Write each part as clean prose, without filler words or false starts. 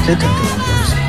fit into one person.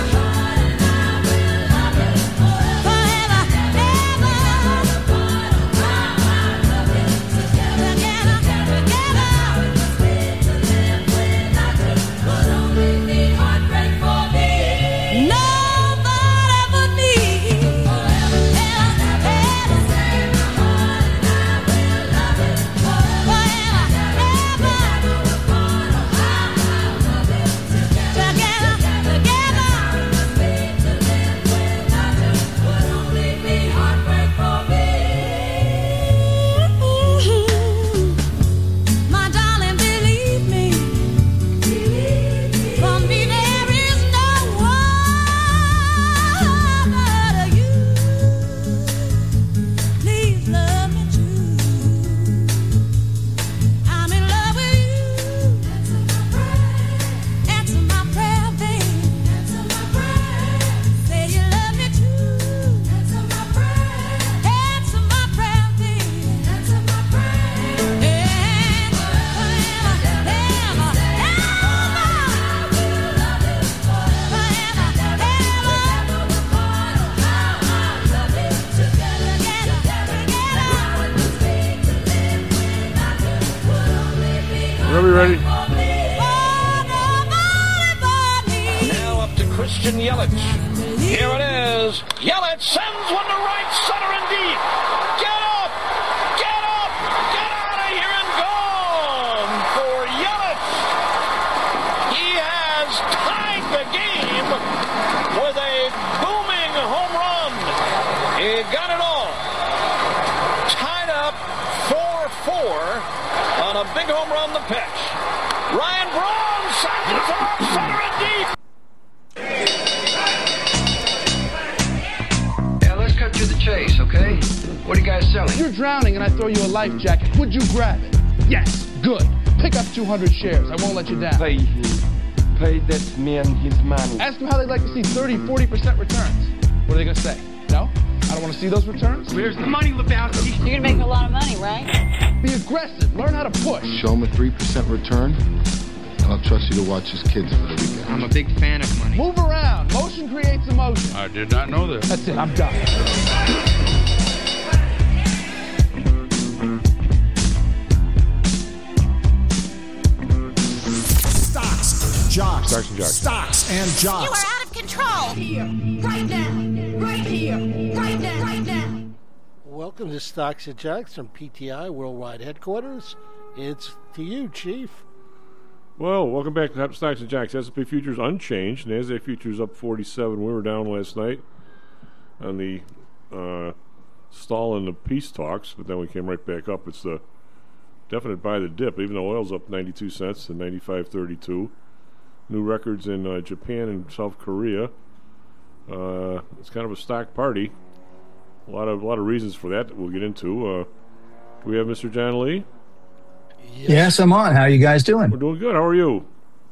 Are we ready? Now up to Christian Yelich. Here it is. Yelich sends one to right center and deep. Get up! Get up! Get out of here and gone for Yelich. He has tied the game with a booming home run. He got it all. Tied up 4-4 on a big home run, the pitch. Ryan Braun sends it to left center and deep. Yeah, let's cut to the chase, okay? What are you guys selling? You're drowning and I throw you a life jacket. Would you grab it? Yes. Good. Pick up 200 shares. I won't let you down. Pay him. Pay that man his money. Ask them how they'd like to see 30, 40% returns. What are they going to say? No? I don't want to see those returns? Where's the money, Lebowski? You're going to make a lot of money, right? Be aggressive. Learn how to push. Show him a 3% return, and I'll trust you to watch his kids for the weekend. I'm a big fan of money. Move around. Motion creates emotion. I did not know this. That's it. I'm done. Jocks. Stocks and jocks. Stocks and jocks. You are out of control. Here, right now, right here, right now, right now. Welcome to Stocks and Jocks from PTI Worldwide Headquarters. It's to you, Chief. Well, welcome back to Stocks and Jocks. S&P futures unchanged. NASDAQ futures up 47. We were down last night on the stall in the peace talks, but then we came right back up. It's the definite buy the dip, even though oil's up 92 cents to 95.32. New records in Japan and South Korea. It's kind of a stock party. A lot of reasons for that we'll get into. Do we have Mr. John Lee? Yes, I'm on. How are you guys doing? We're doing good. How are you?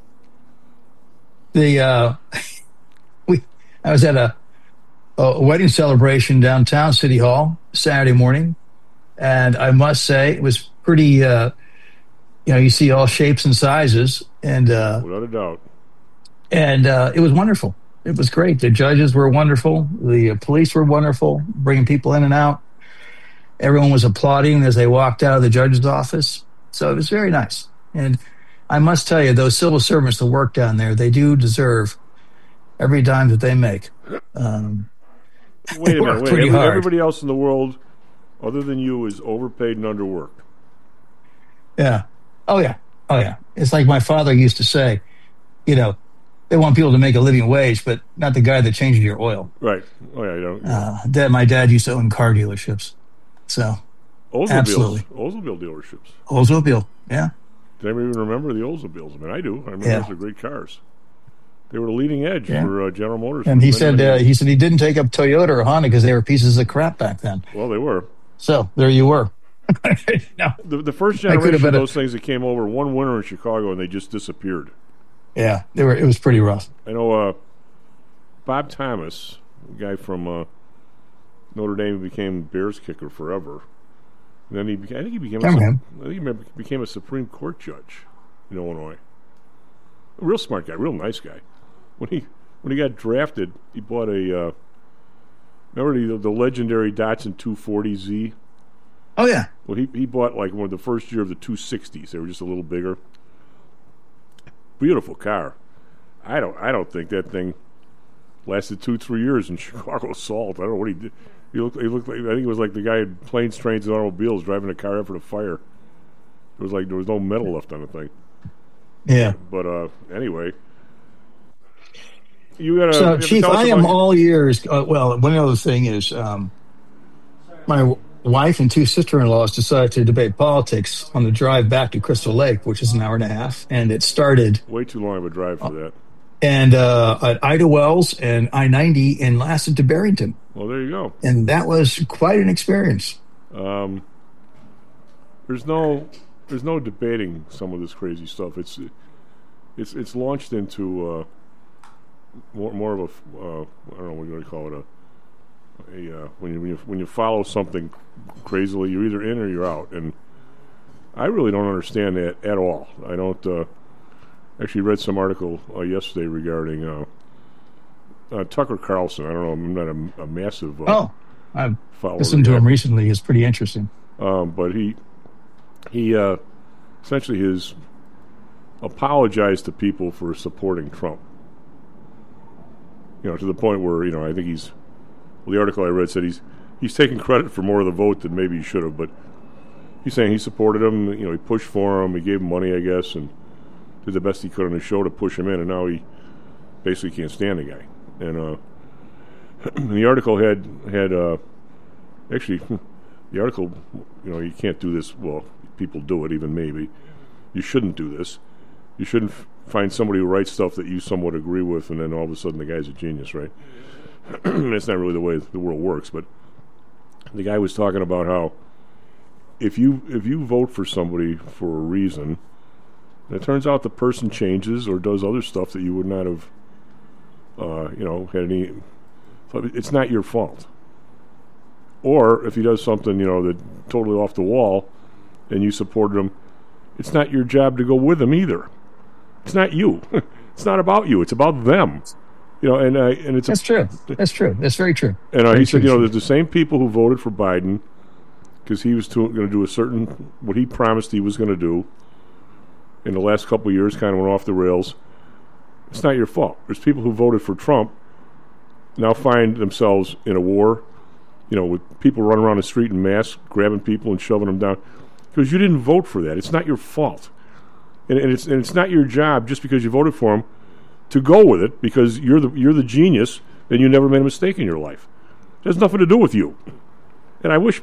I was at a wedding celebration downtown City Hall Saturday morning, and I must say it was pretty. You see all shapes and sizes, and without a doubt, and it was wonderful. It was great. The judges were wonderful. The police were wonderful, bringing people in and out. Everyone was applauding as they walked out of the judge's office. So it was very nice. And I must tell you, those civil servants that work down there, they do deserve every dime that they make. Wait a minute. Everybody else in the world, other than you, is overpaid and underworked. Yeah. Oh, yeah. It's like my father used to say, they want people to make a living wage, but not the guy that changes your oil. Right. Oh, yeah. My dad used to own car dealerships. So, absolutely. Oldsmobile dealerships. Oldsmobile, yeah. Does anybody even remember the Oldsmobiles? I mean, I do. I remember those are great cars. They were the leading edge for General Motors. And he said he didn't take up Toyota or Honda because they were pieces of crap back then. Well, they were. So, there you were. No. The first generation of those things that came over one winter in Chicago and they just disappeared. Yeah, it was pretty rough. I know Bob Thomas, a guy from Notre Dame, became Bears kicker forever. And then he became a Supreme Court judge in Illinois. A real smart guy, real nice guy. when he got drafted, he bought a remember the legendary Datsun 240Z? Oh yeah. Well, he bought like one of the first year of the 260s. They were just a little bigger. Beautiful car. I don't think that thing lasted 2-3 years in Chicago Salt. I don't know what he did. He looked like, I think it was like the guy in planes, trains, and automobiles driving a car after the fire. It was like there was no metal left on the thing. Yeah. But anyway, you got to. So, Chief, I am all ears. Well, one other thing is, my wife and 2 sister-in-laws decided to debate politics on the drive back to Crystal Lake, which is an hour and a half, and it started way too long of a drive for that. And at Ida Wells and I-90 and lasted to Barrington. Well, there you go. And that was quite an experience. There's no debating some of this crazy stuff. It's launched into more of a I don't know what you call it, when you follow something crazily, you're either in or you're out, and I really don't understand that at all. I don't. Actually read some article yesterday regarding Tucker Carlson. I don't know. I'm not a massive I've follower. Listened to him recently. It's pretty interesting. But he essentially has apologized to people for supporting Trump. To the point where I think the article I read said he's taking credit for more of the vote than maybe he should have. But he's saying he supported him. He pushed for him. He gave him money, I guess, and did the best he could on his show to push him in, and now he basically can't stand the guy. And the article had actually the article, you can't do this. Well, people do it, even me, but you shouldn't do this. You shouldn't find somebody who writes stuff that you somewhat agree with, and then all of a sudden the guy's a genius, right? That's not really the way the world works. But the guy was talking about how if you vote for somebody for a reason, and it turns out the person changes or does other stuff that you would not have, had any. It's not your fault. Or if he does something, that totally off the wall, and you supported him, it's not your job to go with him either. It's not you. It's not about you. It's about them. And it's that's true. That's true. That's very true. And he said, there's the same people who voted for Biden because he was going to do what he promised he was going to do. In the last couple of years, kind of went off the rails. It's not your fault. There's people who voted for Trump now find themselves in a war, with people running around the street in masks, grabbing people and shoving them down, because you didn't vote for that. It's not your fault, and it's not your job just because you voted for him to go with it because you're the genius and you never made a mistake in your life. It has nothing to do with you. And I wish,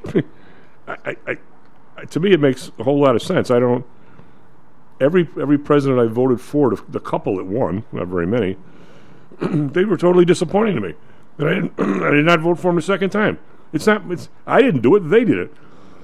to me, it makes a whole lot of sense. I don't. Every president I voted for, the couple that won, not very many, they were totally disappointing to me. And I did not vote for them a second time. I didn't do it; they did it.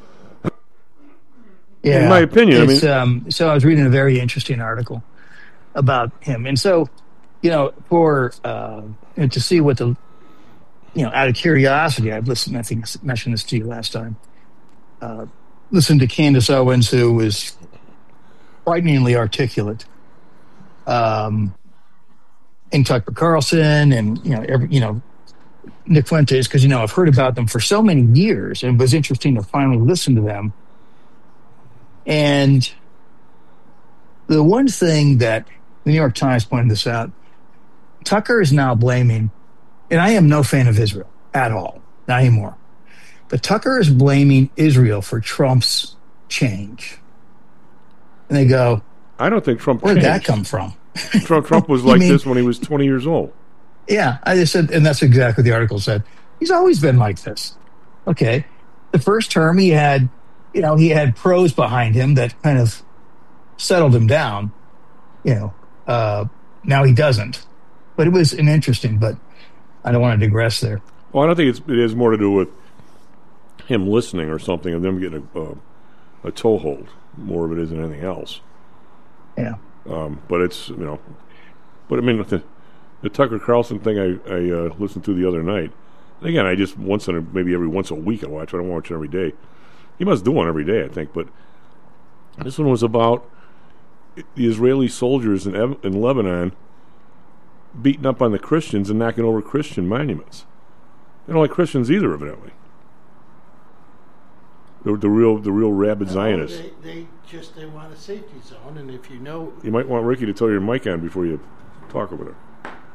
Yeah, in my opinion. So I was reading a very interesting article about him, and so for to see what the out of curiosity, I've listened. I think I mentioned this to you last time. Listened to Candace Owens, who was frighteningly articulate, and Tucker Carlson, and Nick Fuentes, because I've heard about them for so many years, and it was interesting to finally listen to them. And the one thing that the New York Times pointed this out, Tucker is now blaming, and I am no fan of Israel at all, not anymore, but Tucker is blaming Israel for Trump's change. And they go, I don't think Trump where did changed. that come from? Trump was like this when he was 20 years old. Yeah, I just said, and that's exactly what the article said. He's always been like this. Okay. The first term he had pros behind him that kind of settled him down. Now he doesn't. But it was an interesting, but I don't want to digress there. Well, I don't think it has more to do with him listening or something and them getting a toehold. More of it is than anything else. Yeah. But it's, but I mean, the Tucker Carlson thing I listened to the other night, and again, I just maybe every once a week I watch. I don't watch it every day. He must do one every day, I think. But this one was about the Israeli soldiers in Lebanon beating up on the Christians and knocking over Christian monuments. They don't like Christians either, evidently. The real rabid Zionists. They want a safety zone, and if you know... You might want Ricky to tell your mic on before you talk over there.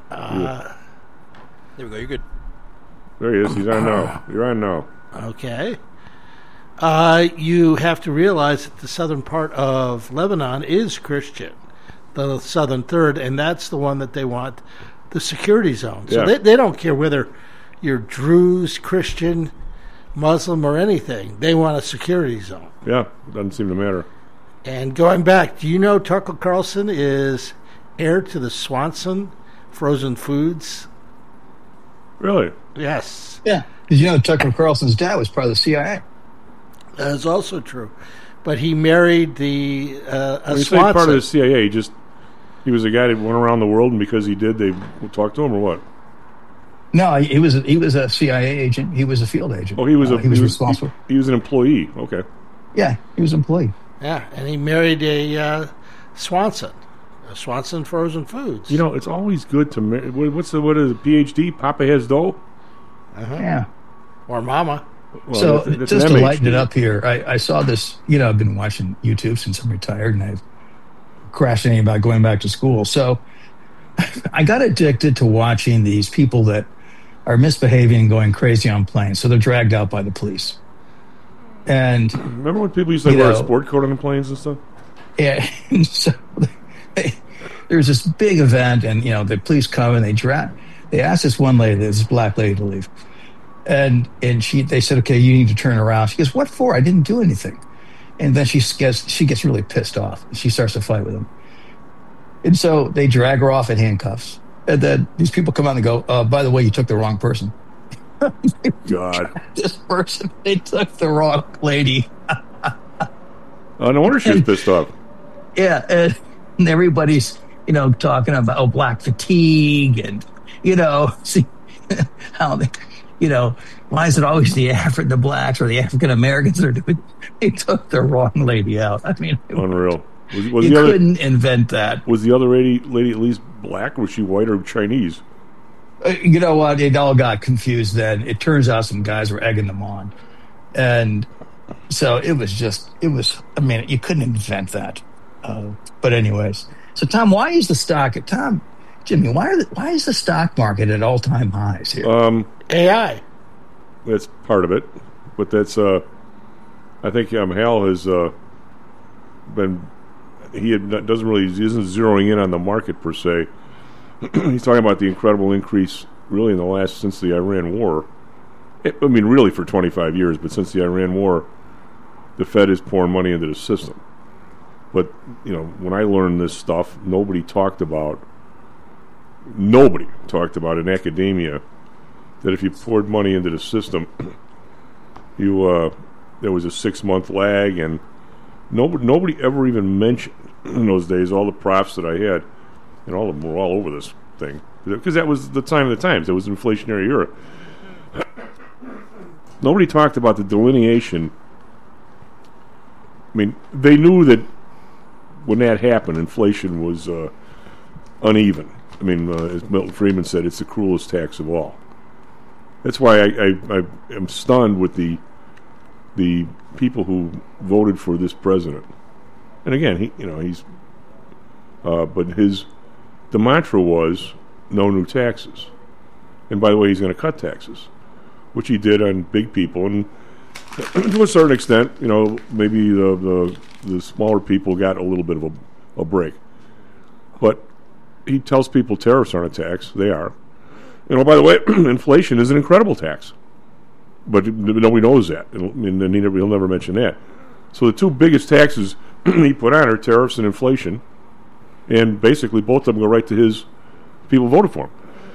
There we go, you're good. There he is. He's on now. You're on now. Okay. You have to realize that the southern part of Lebanon is Christian, the southern third, and that's the one that they want the security zone. So they don't care whether you're Druze, Christian, Muslim, or anything. They want a security zone. Yeah, it doesn't seem to matter. And going back, do you know Tucker Carlson is heir to the Swanson frozen foods? Really? Yes. Yeah. Did you know Tucker Carlson's dad was part of the CIA? That is also true. But he married the when you say Swanson. part of the CIA, he was a guy that went around the world, and because he did, they talked to him, or what? No, he was a CIA agent. He was a field agent. Oh, he was responsible. He was an employee. Okay. Yeah, he was an employee. Yeah, and he married a Swanson frozen foods. You know, it's always good to marry. What is a PhD? Papa has dough. Yeah. Or mama. Well, So that's just an to MHD. lighten it up here, I saw this. I've been watching YouTube since I'm retired, and I've crashed anything about going back to school. So I got addicted to watching these people that are misbehaving and going crazy on planes. So they're dragged out by the police. And remember when people used to wear a sport coat on the planes and stuff? Yeah. And so there's this big event, and the police come and they asked this one lady, this black lady, to leave. And they said, okay, you need to turn around. She goes, what for? I didn't do anything. And then she gets really pissed off. She starts to fight with them. And so they drag her off in handcuffs. And then these people come out and go, by the way, you took the wrong person. God. This person, they took the wrong lady. No wonder she was pissed off. Yeah, and everybody's, talking about black fatigue and, see how they... why is it always the blacks or the African Americans that are doing? They took the wrong lady out. I mean, unreal. You couldn't invent that. Was the other lady at least black? Was she white or Chinese? You know what? It all got confused then. It turns out some guys were egging them on, and so it was. I mean, you couldn't invent that. But anyways, so Tom, why is the stock? Jimmy, why is the stock market at all-time highs here? AI. That's part of it, but that's I think Hal has been. He isn't zeroing in on the market per se. He's talking about the incredible increase, really, since the Iran war. Really for 25 years, but since the Iran war, the Fed is pouring money into the system. But when I learned this stuff, nobody talked about in academia that if you poured money into the system, there was a 6-month lag, and nobody ever even mentioned in those days. All the profs that I had, and all of them were all over this thing, because that was the time of the times. It was an inflationary era. Nobody talked about the delineation. I mean, they knew that when that happened, inflation was uneven. I mean, as Milton Friedman said, it's the cruelest tax of all. That's why I am stunned with the people who voted for this president. And again, the mantra was no new taxes. And by the way, he's going to cut taxes, which he did on big people, and to a certain extent, maybe the smaller people got a little bit of a break. But he tells people tariffs aren't a tax. They are. By the way, inflation is an incredible tax. But nobody knows that. And he'll never mention that. So the two biggest taxes he put on are tariffs and inflation. And basically both of them go right to his people voted for him.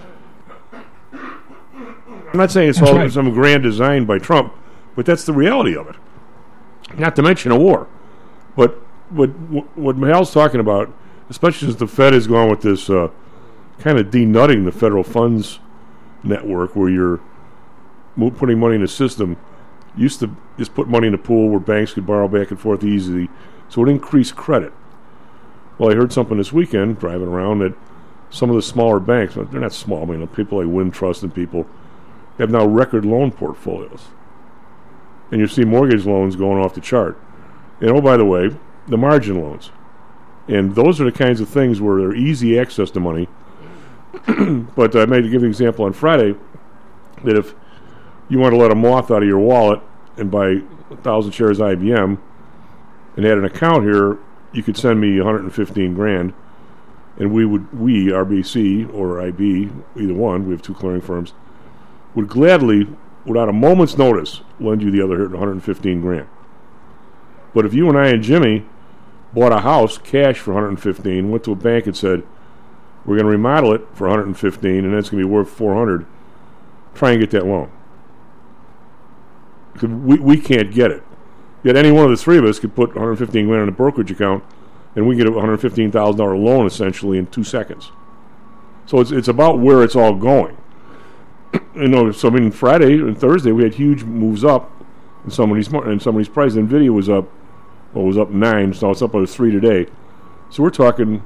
I'm not saying it's all some grand design by Trump, but that's the reality of it. Not to mention a war. But what Hal's talking about, especially as the Fed has gone with this kind of denutting the federal funds network, where you're putting money in the system, used to just put money in a pool where banks could borrow back and forth easily, so it increased credit. Well, I heard something this weekend driving around that some of the smaller banks, they're not small, I mean, people like Wintrust and people have now record loan portfolios. And you see mortgage loans going off the chart. And oh, by the way, the margin loans. And those are the kinds of things where they're easy access to money. But I made to give you an example on Friday that if you want to let a moth out of your wallet and buy 1,000 shares of IBM and add an account here, you could send me $115,000, and we, RBC or IB, either one, we have two clearing firms, would gladly, without a moment's notice, lend you the other $115,000. But if you and I and Jimmy bought a house cash for $115,000, went to a bank and said, we're going to remodel it for $115,000, and it's going to be worth $400,000, try and get that loan. We can't get it. Yet any one of the three of us could put $115,000 in a brokerage account, and we get a $115,000 loan essentially in 2 seconds. So it's about where it's all going. So I mean, Friday and Thursday we had huge moves up in somebody's price. Nvidia was up, was up 9, so it's up by 3 today. So we're talking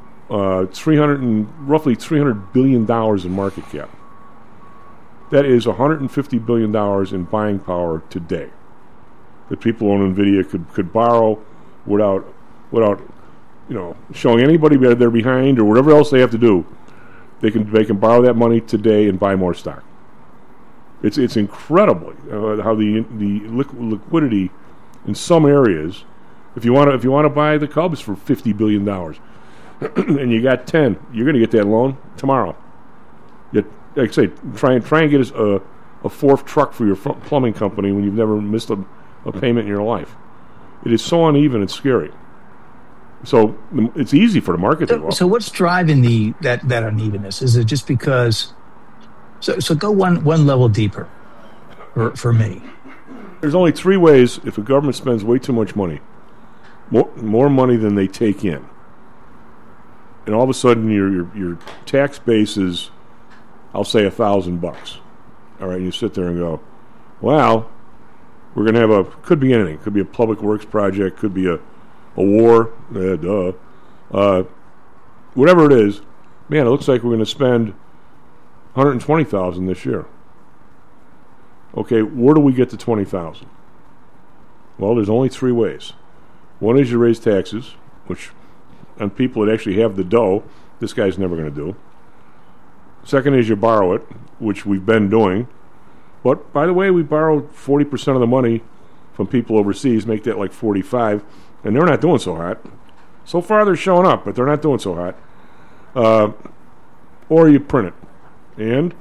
roughly $300 billion in market cap. That is $150 billion in buying power today that people who own Nvidia could borrow without showing anybody they're behind or whatever else they have to do. They can borrow that money today and buy more stock. It's incredible how the liquidity in some areas. If you want to buy the Cubs for $50 billion and you got 10, you're going to get that loan tomorrow. Yet, like I say, try and get a fourth truck for your plumbing company when you've never missed a payment in your life. It is so uneven, it's scary. So it's easy for the market to go up. So what's driving that unevenness? Is it just because? So go one level deeper for me. There's only 3 ways if a government spends way too much money, more money than they take in, and all of a sudden your tax base is, I'll say, $1,000. All right, and you sit there and go, well, we're going to have could be anything. Could be a public works project. Could be a war. Whatever it is, man, it looks like we're going to spend $120,000 this year. Okay, where do we get to $20,000? Well, there's only 3 ways. One is you raise taxes, which on people that actually have the dough, this guy's never going to do. Second is you borrow it, which we've been doing. But, by the way, we borrowed 40% of the money from people overseas, make that like 45, and they're not doing so hot. So far they're showing up, but they're not doing so hot. Or you print it. And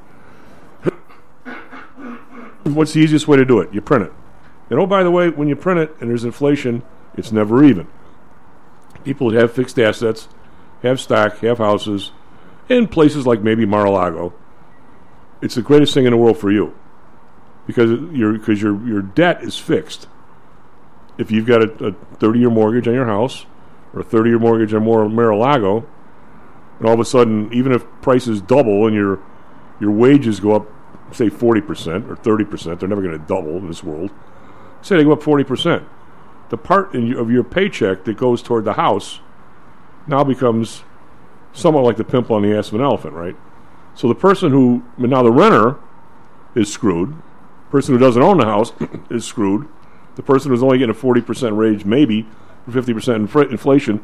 what's the easiest way to do it? You print it. And, oh, by the way, when you print it and there's inflation, it's never even. People that have fixed assets, have stock, have houses, in places like maybe Mar-a-Lago, it's the greatest thing in the world for you. Because your debt is fixed. If you've got a 30-year mortgage on your house or a 30-year mortgage on Mar-a-Lago, and all of a sudden, even if prices double and your wages go up, say 40% or 30%, they're never going to double in this world. Say they go up 40%. The part of your paycheck that goes toward the house now becomes somewhat like the pimple on the ass of an elephant, right? So the person now the renter is screwed. The person who doesn't own the house is screwed. The person who's only getting a 40% raise, maybe 50% inflation,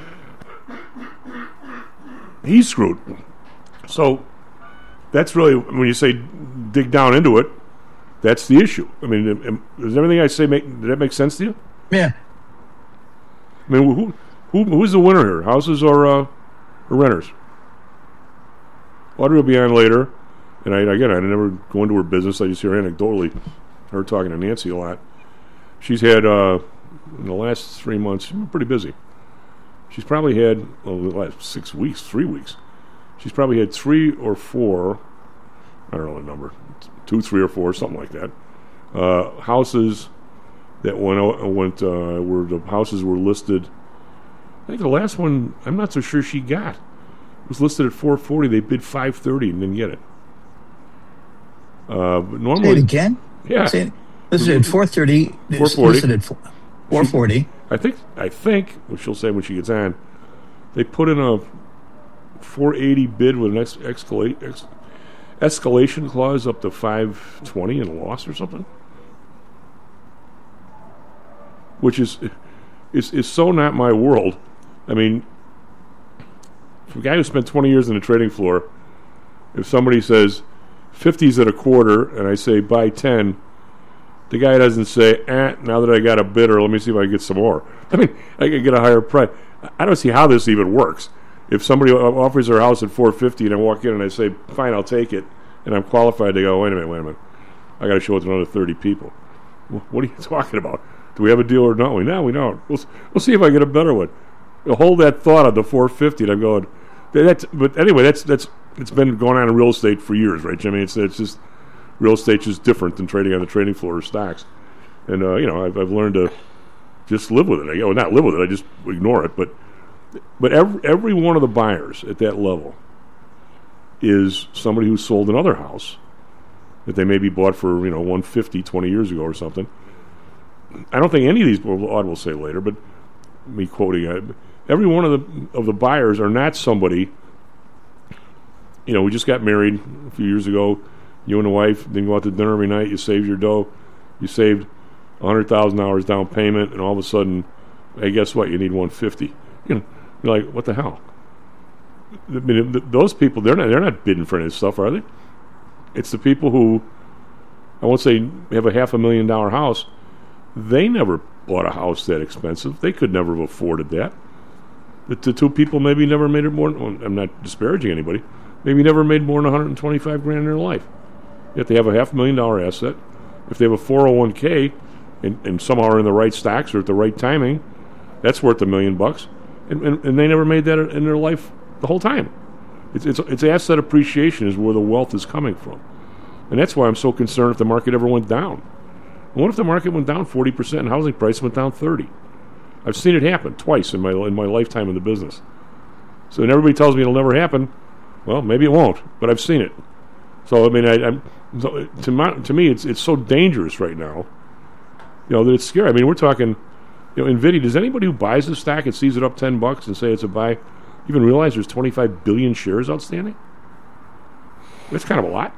he's screwed. So that's really, when you say dig down into it, that's the issue. I mean, does everything I say did that make sense to you? Yeah. I mean, who's the winner here? Houses or renters? Audrey will be on later, and I never go into her business. I just hear anecdotally her talking to Nancy a lot. She's had in the last 3 months, she's been pretty busy. She's probably had the last 3 weeks. She's probably had 3 or 4. I don't know the number, 2, 3, or 4, something like that. Houses that went where the houses were listed. I think the last one, I'm not so sure she got. It was listed at $440. They bid $530 and didn't get it. But normally, say it again. Yeah, this is at $430. $440. Listed at $440. I think what she'll say when she gets on, they put in a 480 bid with an escalation clause up to 520 and a loss or something, which is so not my world. I mean, for a guy who spent 20 years on the trading floor, if somebody says 50's at a quarter and I say buy 10, the guy doesn't say, now that I got a bidder, let me see if I can get some more. I mean, I can get a higher price. I don't see how this even works. If somebody offers their house at 450 and I walk in and I say, fine, I'll take it, and I'm qualified to go, wait a minute, I got to show it to another 30 people. What are you talking about? Do we have a deal or not? No, we don't. We'll see if I get a better one. You'll hold that thought on the 450, and I'm going, but anyway, that's it's been going on in real estate for years, right, Jimmy? It's just real estate's just different than trading on the trading floor of stocks. And, I've learned to just live with it. Not live with it, I just ignore it. But every one of the buyers at that level is somebody who sold another house that they maybe bought for, $150 20 years ago or something. I don't think any of these, Odd will say later, but me quoting, every one of the buyers are not somebody, we just got married a few years ago. You and the wife didn't go out to dinner every night. You saved your dough. You saved $100,000 down payment, and all of a sudden, hey, guess what? You need $150. You're like, what the hell? I mean, those people, they're not bidding for any of this stuff, are they? It's the people who, I won't say have a $500,000 house. They never bought a house that expensive. They could never have afforded that. The two people maybe never made it more. I'm not disparaging anybody. Maybe never made more than $125,000 in their life. Yet they have a $500,000 asset. If they have a 401k and somehow are in the right stocks or at the right timing, that's worth $1 million. And they never made that in their life the whole time. It's asset appreciation is where the wealth is coming from. And that's why I'm so concerned if the market ever went down. And what if the market went down 40% and housing price went down 30%? I've seen it happen twice in my lifetime in the business. So when everybody tells me it'll never happen, well, maybe it won't, but I've seen it. So I mean, to me, it's so dangerous right now, that it's scary. I mean, we're talking, NVIDIA. Does anybody who buys the stock and sees it up $10 and say it's a buy even realize there's 25 billion shares outstanding? That's kind of a lot.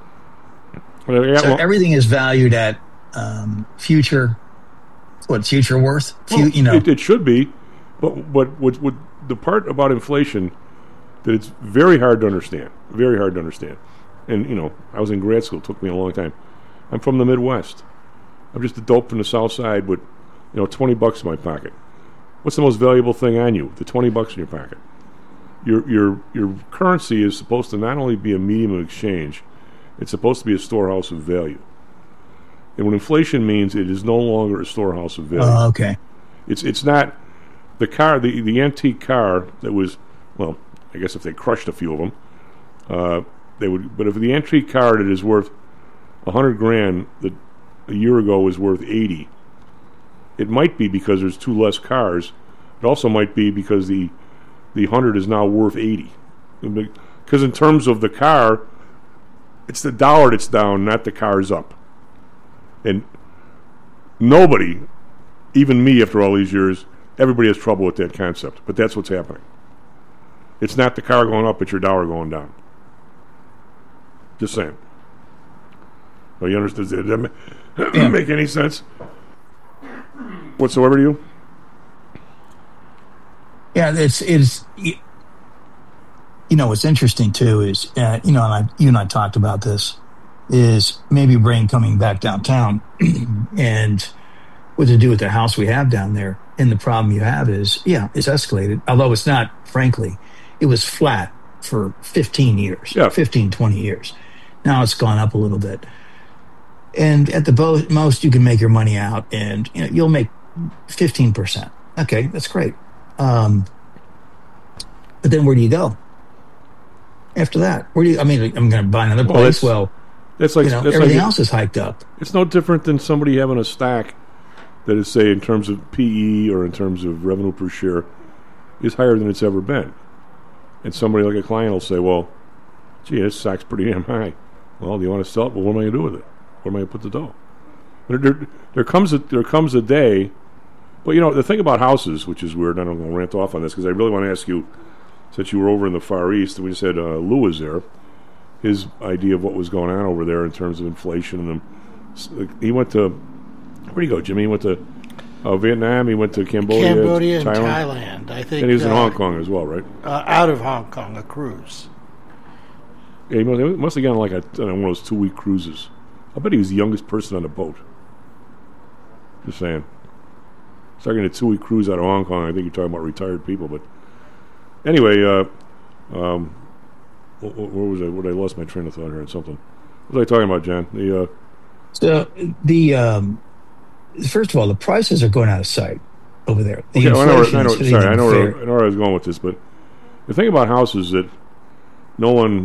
So everything is valued at future worth? It should be, but what the part about inflation that it's very hard to understand. Very hard to understand. And, I was in grad school. It took me a long time. I'm from the Midwest. I'm just a dope from the South Side with, $20 in my pocket. What's the most valuable thing on you? The $20 in your pocket. Your currency is supposed to not only be a medium of exchange, it's supposed to be a storehouse of value. And what inflation means, it is no longer a storehouse of value. Oh, okay. It's not the car, the antique car that was, well, I guess if they crushed a few of them, they would. But if the antique car that is worth $100,000 that a year ago was worth $80,000, it might be because there's two less cars. It also might be because the 100 is now worth $80,000. Because in terms of the car, it's the dollar that's down, not the car's up. And nobody, even me after all these years, everybody has trouble with that concept. But that's what's happening. It's not the car going up, it's your dollar going down. Just saying. Well, you understand? Does that make any sense whatsoever to you? Yeah, it's what's interesting too is and you and I talked about this, is maybe Brain coming back downtown and what to do with the house we have down there. And the problem you have is, it's escalated, although it's not, frankly, it was flat for 15 years, 15, 20 years. Now it's gone up a little bit. And at the most, you can make your money out and you'll make 15%. Okay, that's great. But then where do you go after that? I'm going to buy another place. That's like everything else is hiked up. It's no different than somebody having a stock that is, say, in terms of PE or in terms of revenue per share, is higher than it's ever been. And somebody like a client will say, well, gee, this stock's pretty damn high. Well, do you want to sell it? Well, what am I going to do with it? Where am I going to put the dough? There comes a day. But, the thing about houses, which is weird, and I don't want to rant off on this, because I really want to ask you, since you were over in the Far East, we just had Lou was there. His idea of what was going on over there in terms of inflation. And he went to, where'd he go, Jimmy? He went to Vietnam. He went to Cambodia and Thailand. I think. And he was in Hong Kong as well, right? Out of Hong Kong, a cruise. Yeah, he must have gone like one of those 2-week cruises. I bet he was the youngest person on the boat. Just saying. Starting a 2-week cruise out of Hong Kong. I think you're talking about retired people, but anyway, where was I? Where I lost my train of thought here on something. What was I talking about, John? First of all, the prices are going out of sight over there. I know where I was going with this, but the thing about houses that no one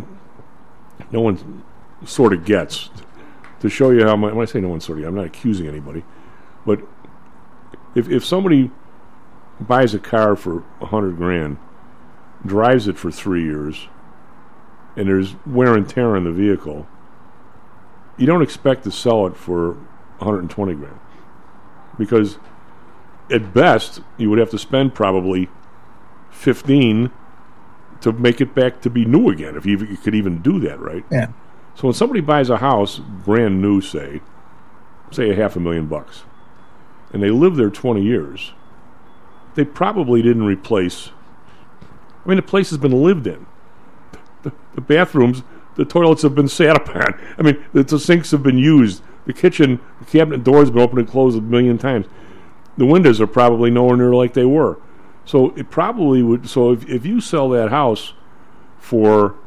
sort of gets, to show you how much. When I say no one sort of, I'm not accusing anybody, but if somebody buys a car for $100,000, drives it for 3 years, and there's wear and tear on the vehicle, you don't expect to sell it for $120,000, because at best you would have to spend probably $15,000 to make it back to be new again, if you could even do that, right? Yeah. So when somebody buys a house brand new, say $500,000, and they live there 20 years, they probably didn't replace. I mean, the place has been lived in. The bathrooms, the toilets have been sat upon. I mean, the sinks have been used. The kitchen, the cabinet doors have been opened and closed a million times. The windows are probably nowhere near like they were. So it probably would. So if you sell that house for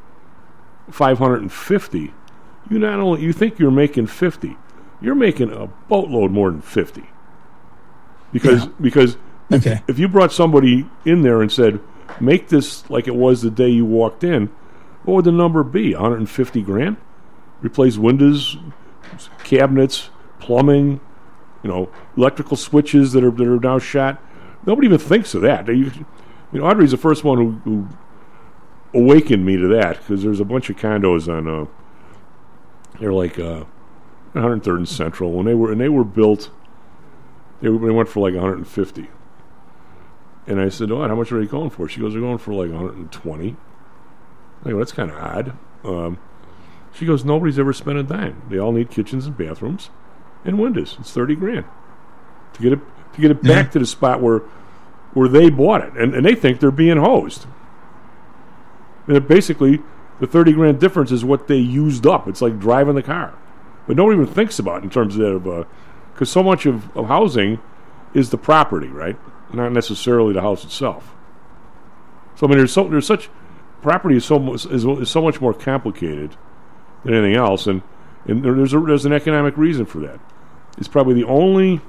$550,000, you think you're making $50,000, you're making a boatload more than $50,000. Because if you brought somebody in there and said, make this like it was the day you walked in, what would the number be? $150,000? Replace windows, cabinets, plumbing, electrical switches that are now shot. Nobody even thinks of that. Audrey's the first one who awakened me to that, because there's a bunch of condos on they're like 103rd and Central. When they were built, they went for like $150,000. And I said, how much are they going for? She goes, they're going for like $120,000. I go, that's kind of odd. She goes, nobody's ever spent a dime. They all need kitchens and bathrooms and windows. It's $30,000 to get it back to the spot where they bought it, and they think they're being hosed. And basically, the $30,000 difference is what they used up. It's like driving the car, but nobody even thinks about it in terms of that, because so much of housing is the property, right? Not necessarily the house itself. So I mean, there's such property is so much more complicated than anything else, and there's an economic reason for that. It's probably the only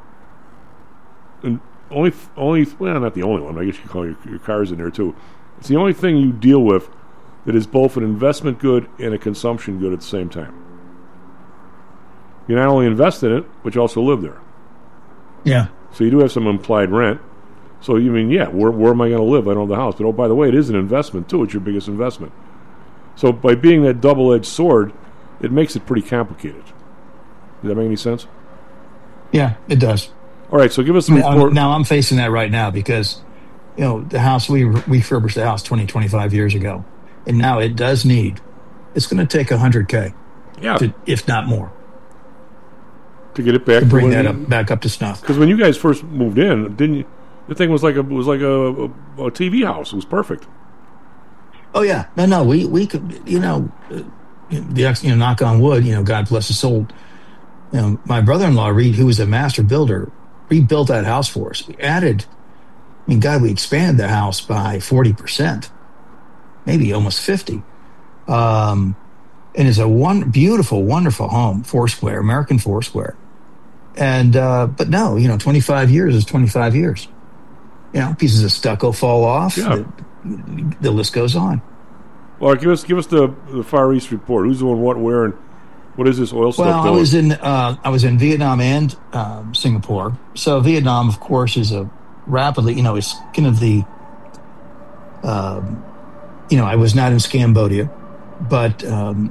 well, not the only one. I guess you call your cars in there too. It's the only thing you deal with that is both an investment good and a consumption good at the same time. You not only invest in it, but you also live there. Yeah. So you do have some implied rent. So you mean, where am I going to live? I don't have the house. But by the way, it is an investment too. It's your biggest investment. So by being that double-edged sword, it makes it pretty complicated. Does that make any sense? Yeah, it does. All right, so give us some report. Now I'm facing that right now because, the house, we refurbished the house 25 years ago. And now it does need, it's going to take $100K. Yeah. If not more. To get it back. To bring that back up to snuff. Because when you guys first moved in, didn't you? The thing was like a TV house. It was perfect. Oh yeah, no. We could, knock on wood. God bless his soul. My brother-in-law Reed, who was a master builder, rebuilt that house for us. We added. We expanded the house by 40%, maybe almost 50. And it's a beautiful, wonderful home, Foursquare, American Foursquare. And but no, 25 years is 25 years. Pieces of stucco fall off. Yeah. The list goes on. Well, give us the Far East report. Who's doing what, where, and what is this oil stuff? Well, I was in Vietnam and Singapore. So Vietnam, of course, is a rapidly, it's kind of the, I was not in Cambodia, but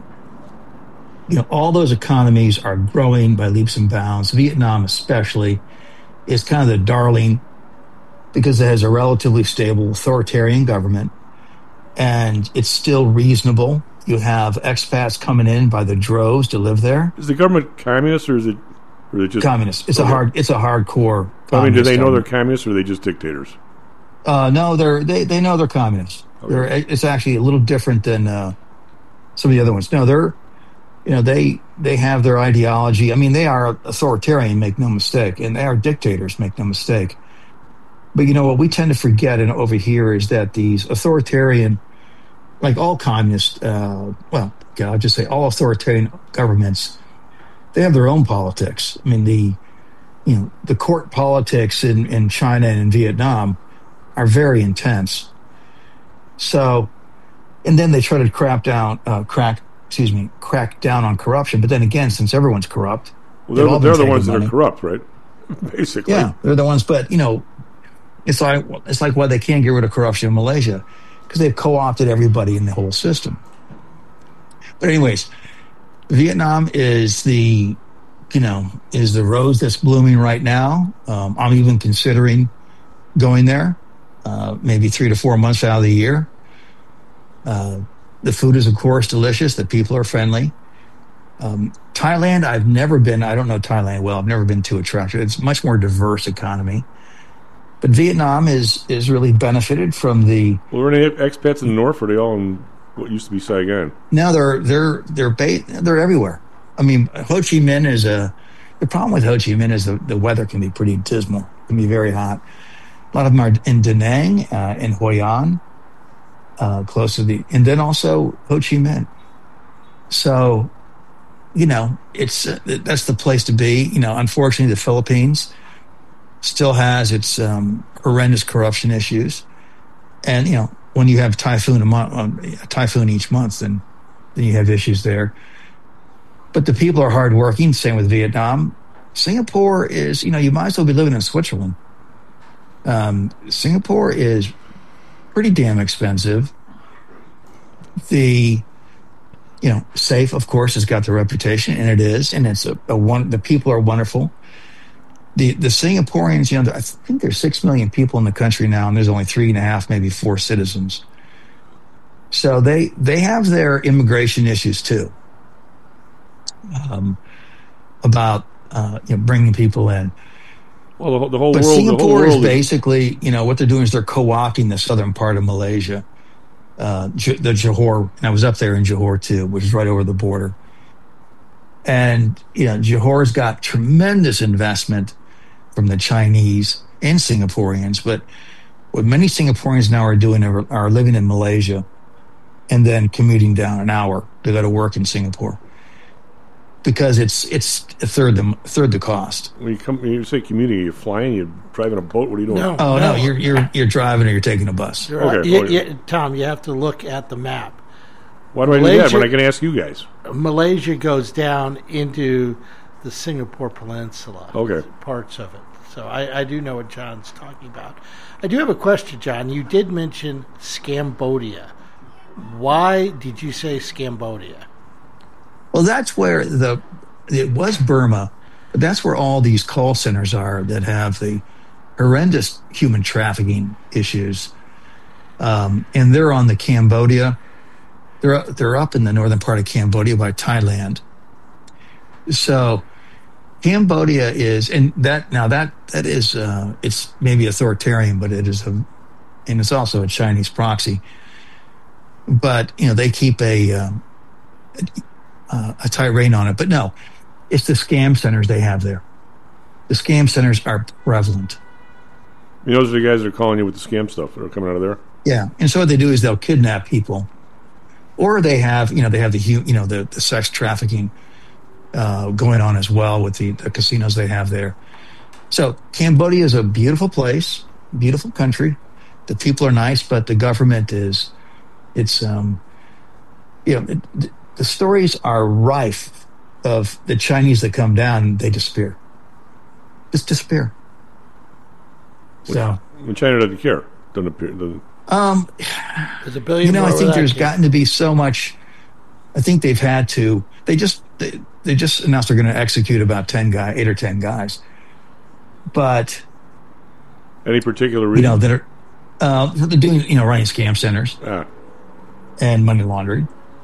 all those economies are growing by leaps and bounds. Vietnam, especially, is kind of the darling because it has a relatively stable authoritarian government. and it's still reasonable. You have expats coming in by the droves to live there. Is the government communist, or is it just communist? It's it's a hardcore. I mean, do they know government. they're communists, or are they just dictators? No, they know they're communists. Okay. It's actually a little different than some of the other ones. No, they have their ideology. I mean, they are authoritarian, make no mistake, and they are dictators, make no mistake. But what we tend to forget and over here is that these authoritarian, like all communist, I'll just say all authoritarian governments, they have their own politics. I mean, the court politics in China and in Vietnam are very intense. So, and then they try to crack down on corruption. But then again, since everyone's corrupt, well, they're the ones that are corrupt, right? Basically, yeah, they're the ones. But it's like why they can't get rid of corruption in Malaysia, because they've co-opted everybody in the whole system. But anyways, Vietnam is the rose that's blooming right now. I'm even considering going there, maybe 3 to 4 months out of the year. The food is, of course, delicious. The people are friendly. Thailand, I've never been. I don't know Thailand well. I've never been too attracted. It's a much more diverse economy. But Vietnam is really benefited from the. Well, are any expats in the north? Or are they all in what used to be Saigon? No, they're everywhere. I mean, Ho Chi Minh is the problem with Ho Chi Minh is the weather can be pretty dismal. It can be very hot. A lot of them are in Da Nang, in Hoi An, close to and then also Ho Chi Minh. So, that's the place to be. Unfortunately, the Philippines still has its horrendous corruption issues, and when you have a typhoon each month, then you have issues there. But the people are hardworking. Same with Vietnam. Singapore is, you might as well be living in Switzerland. Singapore is pretty damn expensive. Safe, of course, has got the reputation, and it is, and it's the people are wonderful. The Singaporeans, I think there's 6 million people in the country now, and there's only 3.5, maybe 4 citizens. So they have their immigration issues too, about bringing people in. Well, the whole but world. Singapore is basically, what they're doing is they're co-opting the southern part of Malaysia, the Johor. And I was up there in Johor too, which is right over the border. And Johor's got tremendous investment from the Chinese and Singaporeans. But what many Singaporeans now are doing are living in Malaysia and then commuting down an hour to go to work in Singapore, because it's a third the cost. When you say commuting, you're flying, you're driving a boat. What are you doing? No, you're driving or you're taking a bus. Okay, Tom, you have to look at the map. Why do I do that when I can ask you guys? Malaysia goes down into the Singapore Peninsula. Okay, parts of it. So I do know what John's talking about. I do have a question, John. You did mention Scambodia. Why did you say Scambodia? Well, that's where it was Burma, but that's where all these call centers are that have the horrendous human trafficking issues. And they're on the Cambodia. They're up in the northern part of Cambodia by Thailand. So Cambodia is, and that is, it's maybe authoritarian, but it is and it's also a Chinese proxy. But they keep a tight rein on it. But no, it's the scam centers they have there. The scam centers are prevalent. Those are the guys that are calling you with the scam stuff that are coming out of there. Yeah, and so what they do is they'll kidnap people, or they have the sex trafficking going on as well with the casinos they have there. So Cambodia is a beautiful place, beautiful country. The people are nice, but the government is, the stories are rife of the Chinese that come down and they disappear. Just disappear. So when China doesn't care, doesn't appear. There's a billion. I think there's gotten to be so much. I think they've had to. They just announced they're going to execute about 8 or 10 guys. But any particular reason? That are they're doing running scam centers. and money laundering.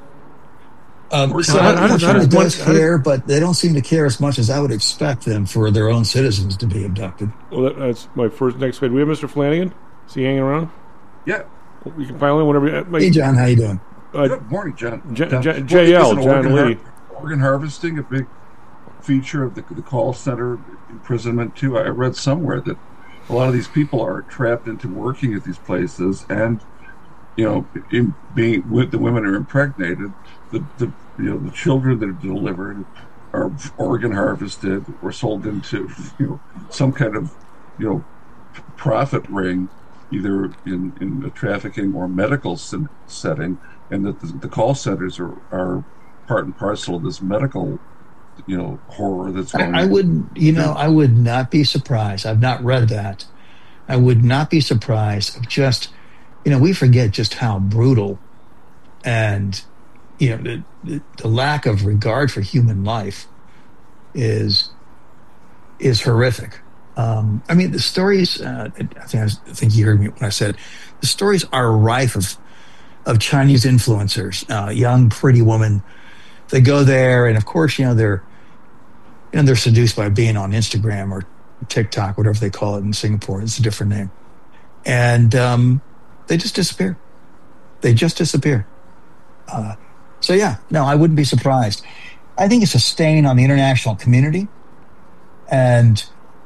So China does care, but they don't seem to care as much as I would expect them for their own citizens to be abducted. Well, that's my next question. We have Mr. Flanagan. Is he hanging around? Yeah. We can pile in whenever. Hey, John, how you doing? Good morning, John. JL, John Lee. Organ harvesting, a big feature of the call center imprisonment, too. I read somewhere that a lot of these people are trapped into working at these places, and, the women are impregnated. The children that are delivered are organ harvested or sold into some kind of profit ring, either in a trafficking or medical setting, and that the call centers are part and parcel of this medical horror that's going on. I would not be surprised. I've not read that. I would not be surprised of just we forget just how brutal and the lack of regard for human life is horrific. The stories. I think you heard me when I said it. The stories are rife of Chinese influencers, young, pretty women. They go there, and of course, they're seduced by being on Instagram or TikTok, whatever they call it in Singapore. It's a different name, and they just disappear. They just disappear. So yeah, no, I wouldn't be surprised. I think it's a stain on the international community, and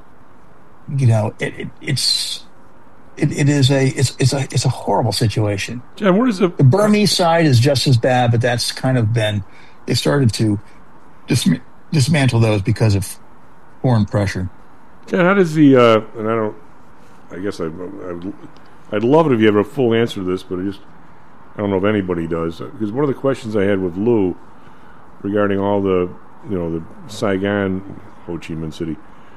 it's a horrible situation. John, where is the Burmese side is just as bad, but that's kind of they started to dismantle those because of foreign pressure. John, how does I'd love it if you have a full answer to this, but I don't know if anybody does. Because one of the questions I had with Lou regarding all the Saigon, Ho Chi Minh City,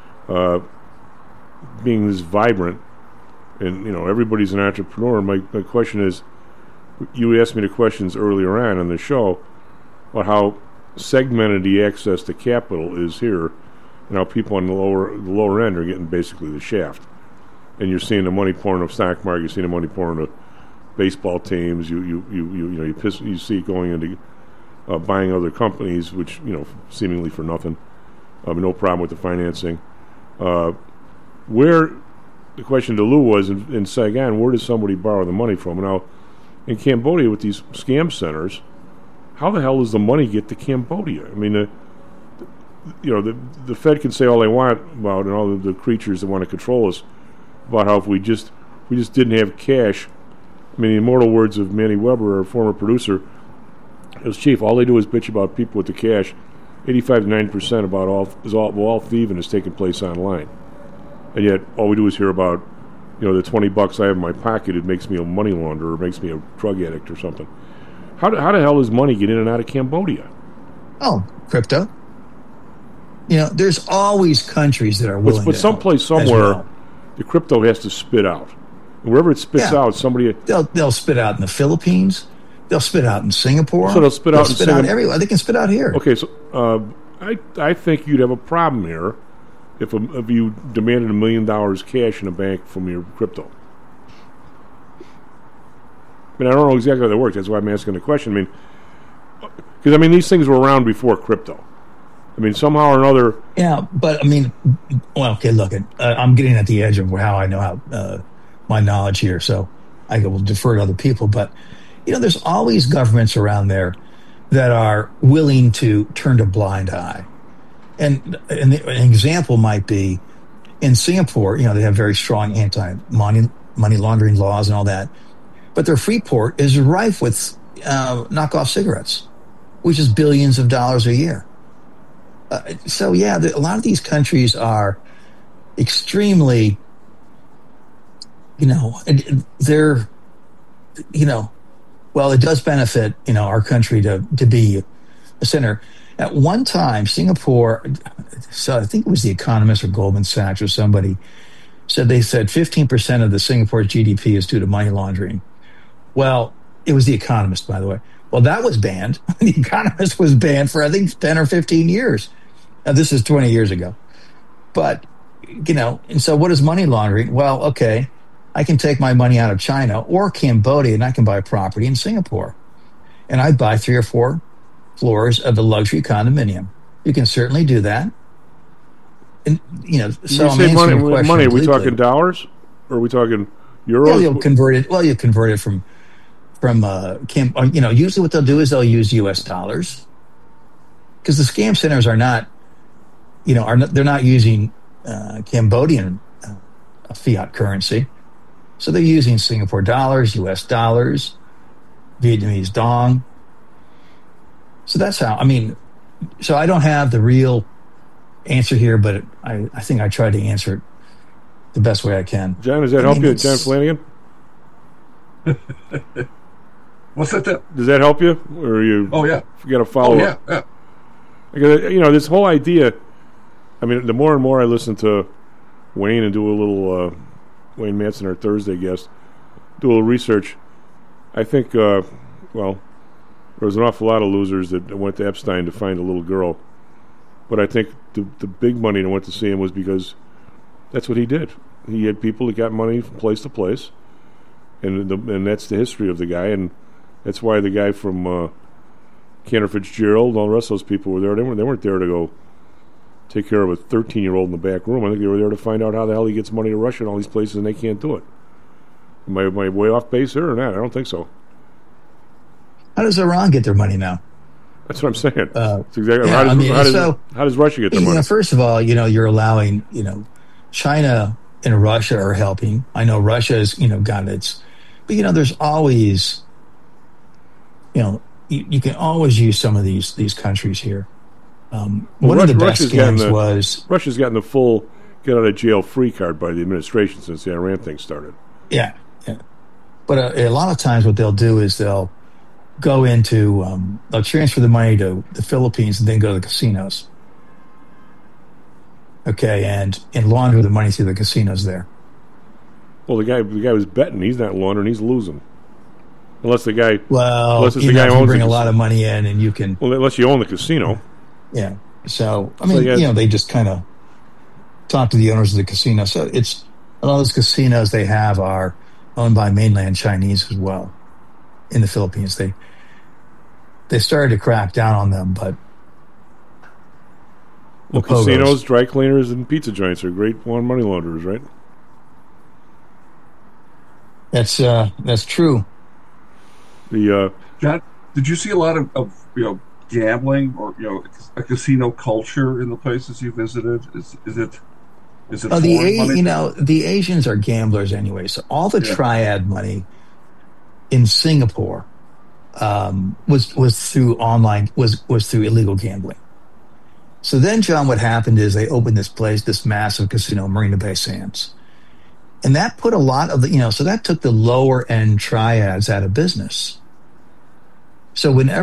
being this vibrant, and everybody's an entrepreneur. My question is, you asked me the questions earlier on the show about how segmented the access to capital is here, and how people on the lower end are getting basically the shaft. And you're seeing the money pouring into stock market. You're seeing the money pouring into baseball teams. You see it going into buying other companies, which seemingly for nothing. No problem with the financing. Where the question to Lou was in Saigon, where does somebody borrow the money from? Now, in Cambodia with these scam centers, how the hell does the money get to Cambodia? I mean, the Fed can say all they want about and all the creatures that want to control us about how if we just didn't have cash. I mean, the immortal words of Manny Weber, our former producer, as chief, all they do is bitch about people with the cash. 85 to 90% about all thieving is taking place online, and yet all we do is hear about the $20 I have in my pocket. It makes me a money launderer, or makes me a drug addict or something. How the hell does money get in and out of Cambodia? Oh, crypto. There's always countries that are willing. But someplace somewhere, the crypto has to spit out. And wherever it spits out, somebody they'll spit out in the Philippines. They'll spit out in Singapore. So they'll spit out everywhere. They can spit out here. Okay, so I think you'd have a problem here if you demanded $1 million cash in a bank from your crypto. I don't know exactly how that works. That's why I'm asking the question. Because these things were around before crypto. Somehow or another. Yeah, but okay. Look, I'm getting at the edge of how I know how my knowledge here, so I will defer to other people. But there's always governments around there that are willing to turn a blind eye. And an example might be in Singapore. They have very strong anti-money laundering laws and all that. But their free port is rife with knockoff cigarettes, which is billions of dollars a year. So, yeah, a lot of these countries are extremely, they're, well, it does benefit, our country to be a center. At one time, Singapore, so I think it was The Economist or Goldman Sachs or somebody, said 15% of the Singapore's GDP is due to money laundering. Well, it was The Economist, by the way. Well, that was banned. The Economist was banned for, I think, 10 or 15 years. Now, this is 20 years ago. But, and so what is money laundering? Well, okay, I can take my money out of China or Cambodia and I can buy property in Singapore. and I'd buy 3 or 4 floors of a luxury condominium. You can certainly do that. And, so you say money, are we talking dollars? Or are we talking euros? Well, you'll convert it from usually what they'll do is they'll use U.S. dollars, because the scam centers are not, they're not using Cambodian fiat currency. So they're using Singapore dollars, U.S. dollars, Vietnamese dong. So that's how, so I don't have the real answer here, but I think I tried to answer it the best way I can. John, does that help you, John Flanagan? What's that? Does that help you? Or you? Oh, yeah. You got to follow up? Yeah. Because, this whole idea, the more and more I listen to Wayne and do a little, Wayne Manson, our Thursday guest, do a little research, I think, there was an awful lot of losers that went to Epstein to find a little girl. But I think the big money that went to see him was because that's what he did. He had people that got money from place to place, and that's the history of the guy, and that's why the guy from Cantor Fitzgerald and all the rest of those people were there. They weren't there to go take care of a 13-year-old in the back room. I think they were there to find out how the hell he gets money to Russia and all these places, and they can't do it. Am I way off base here or not? I don't think so. How does Iran get their money now? That's what I'm saying. That's exactly. Yeah, how does Russia get their money? First of all, you're allowing, China and Russia are helping. I know Russia has, got its, but there's always, you can always use some of these countries here. One of the best scams was Russia's gotten the full get out of jail free card by the administration since the Iran thing started. Yeah. But a lot of times, what they'll do is they'll go into they'll transfer the money to the Philippines and then go to the casinos. Okay, and launder the money through the casinos there. Well, the guy was betting. He's not laundering. He's losing. Unless the guy. Well, unless the guy you owns bring a lot of money in, and you can. Well, unless you own the casino. Yeah. So they just kind of talk to the owners of the casino. So it's a lot of those casinos they have are owned by mainland Chinese as well. In the Philippines, they started to crack down on them, but casinos, dry cleaners, and pizza joints are great money launderers, right? That's true. John, did you see a lot of gambling or a casino culture in the places you visited? Is it the Asians are gamblers anyway. So all the triad money in Singapore was through online was through illegal gambling. So then, John, what happened is they opened this massive casino, Marina Bay Sands, and that put a lot of so that took the lower end triads out of business. So and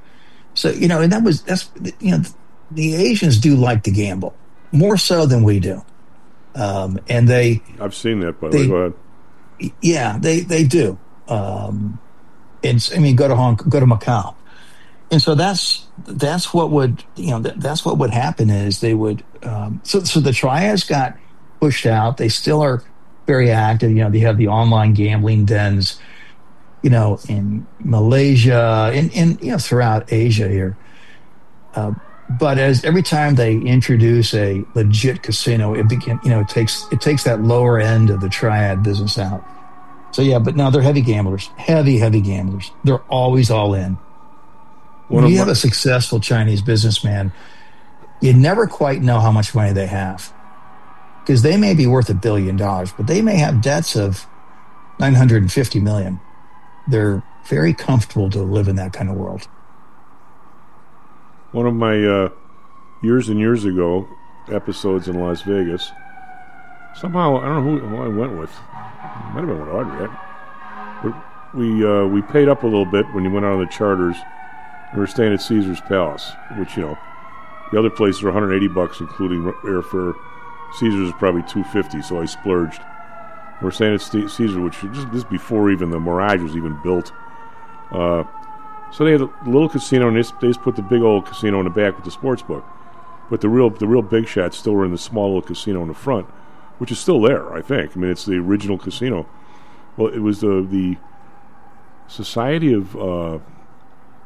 the Asians do like to gamble more so than we do, and I've seen that, by the way. Go ahead. Yeah, they do. And go to Macau, and so that's what would that's what would happen is they would so the triads got pushed out. They still are very active. They have the online gambling dens, in Malaysia and throughout Asia here. But every time they introduce a legit casino, it takes that lower end of the triad business out. So yeah, but no, they're heavy gamblers, heavy gamblers. They're always all in. When you have a successful Chinese businessman, you never quite know how much money they have, because they may be worth $1 billion, but they may have debts of $950 million. They're very comfortable to live in that kind of world. One of my years and years ago episodes in Las Vegas, somehow I don't know who I went with. It might have been with Audrey. But we paid up a little bit when you went out on the charters. We were staying at Caesar's Palace, which the other places are $180 including airfare. Caesar's is probably $250, so I splurged. We're staying at Caesar, which this before even the Mirage was even built. So they had a little casino, and they just put the big old casino in the back with the sports book. But the real big shots still were in the small little casino in the front, which is still there, I think. I mean, it's the original casino. Well, it was the Society of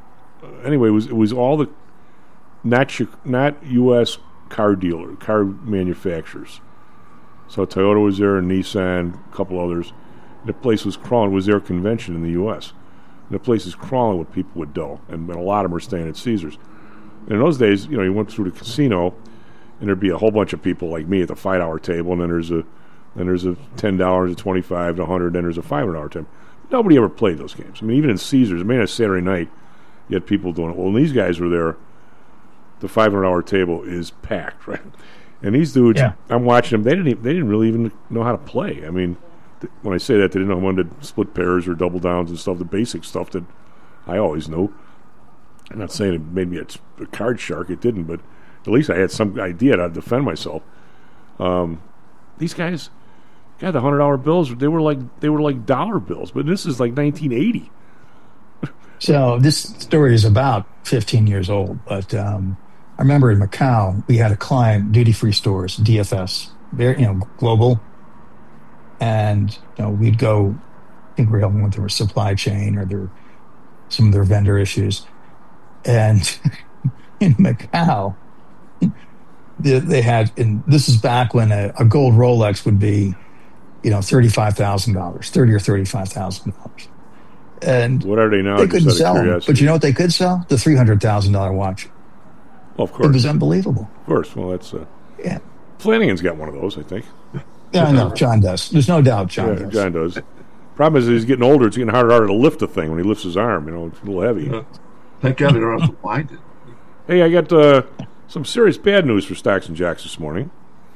anyway, it was all the not U.S. car manufacturers. So Toyota was there, and Nissan, a couple others. The place was crawling. It was their convention in the U.S. And the place is crawling with people with dough, and a lot of them are staying at Caesars. And in those days, you went through the casino, and there'd be a whole bunch of people like me at the $5 table, and then there's a $10, a $25, a $100, then there's a $500 table. Nobody ever played those games. I mean, even in Caesars, on a Saturday night, you had people doing it. Well, when these guys were there, the $500 table is packed, right? And these dudes, I'm watching them. They didn't really even know how to play. I mean, when I say that, they didn't know when to split pairs or double downs and stuff, the basic stuff that I always knew. I'm not saying it made me a card shark. It didn't, but at least I had some idea how to defend myself. These guys, the $100 bills, they were like dollar bills, but this is like 1980. So this story is about 15 years old, but I remember in Macau we had a client, duty-free stores, DFS, very global, and we'd go. I think we were helping with their supply chain or some of their vendor issues, and in Macau they had, and this is back when a gold Rolex would be $35,000, $30,000 or $35,000. And what are they now? They couldn't sell them. But you know what they could sell? The $300,000 watch. Well, of course. It was unbelievable. Of course. Well, that's... Flanagan's got one of those, I think. Yeah, I know. John does. There's no doubt John does. John does. Problem is he's getting older. It's getting harder and harder to lift the thing when he lifts his arm. It's a little heavy. Thank God I don't have to wind it. Hey, I got some serious bad news for Stocks and Jacks this morning.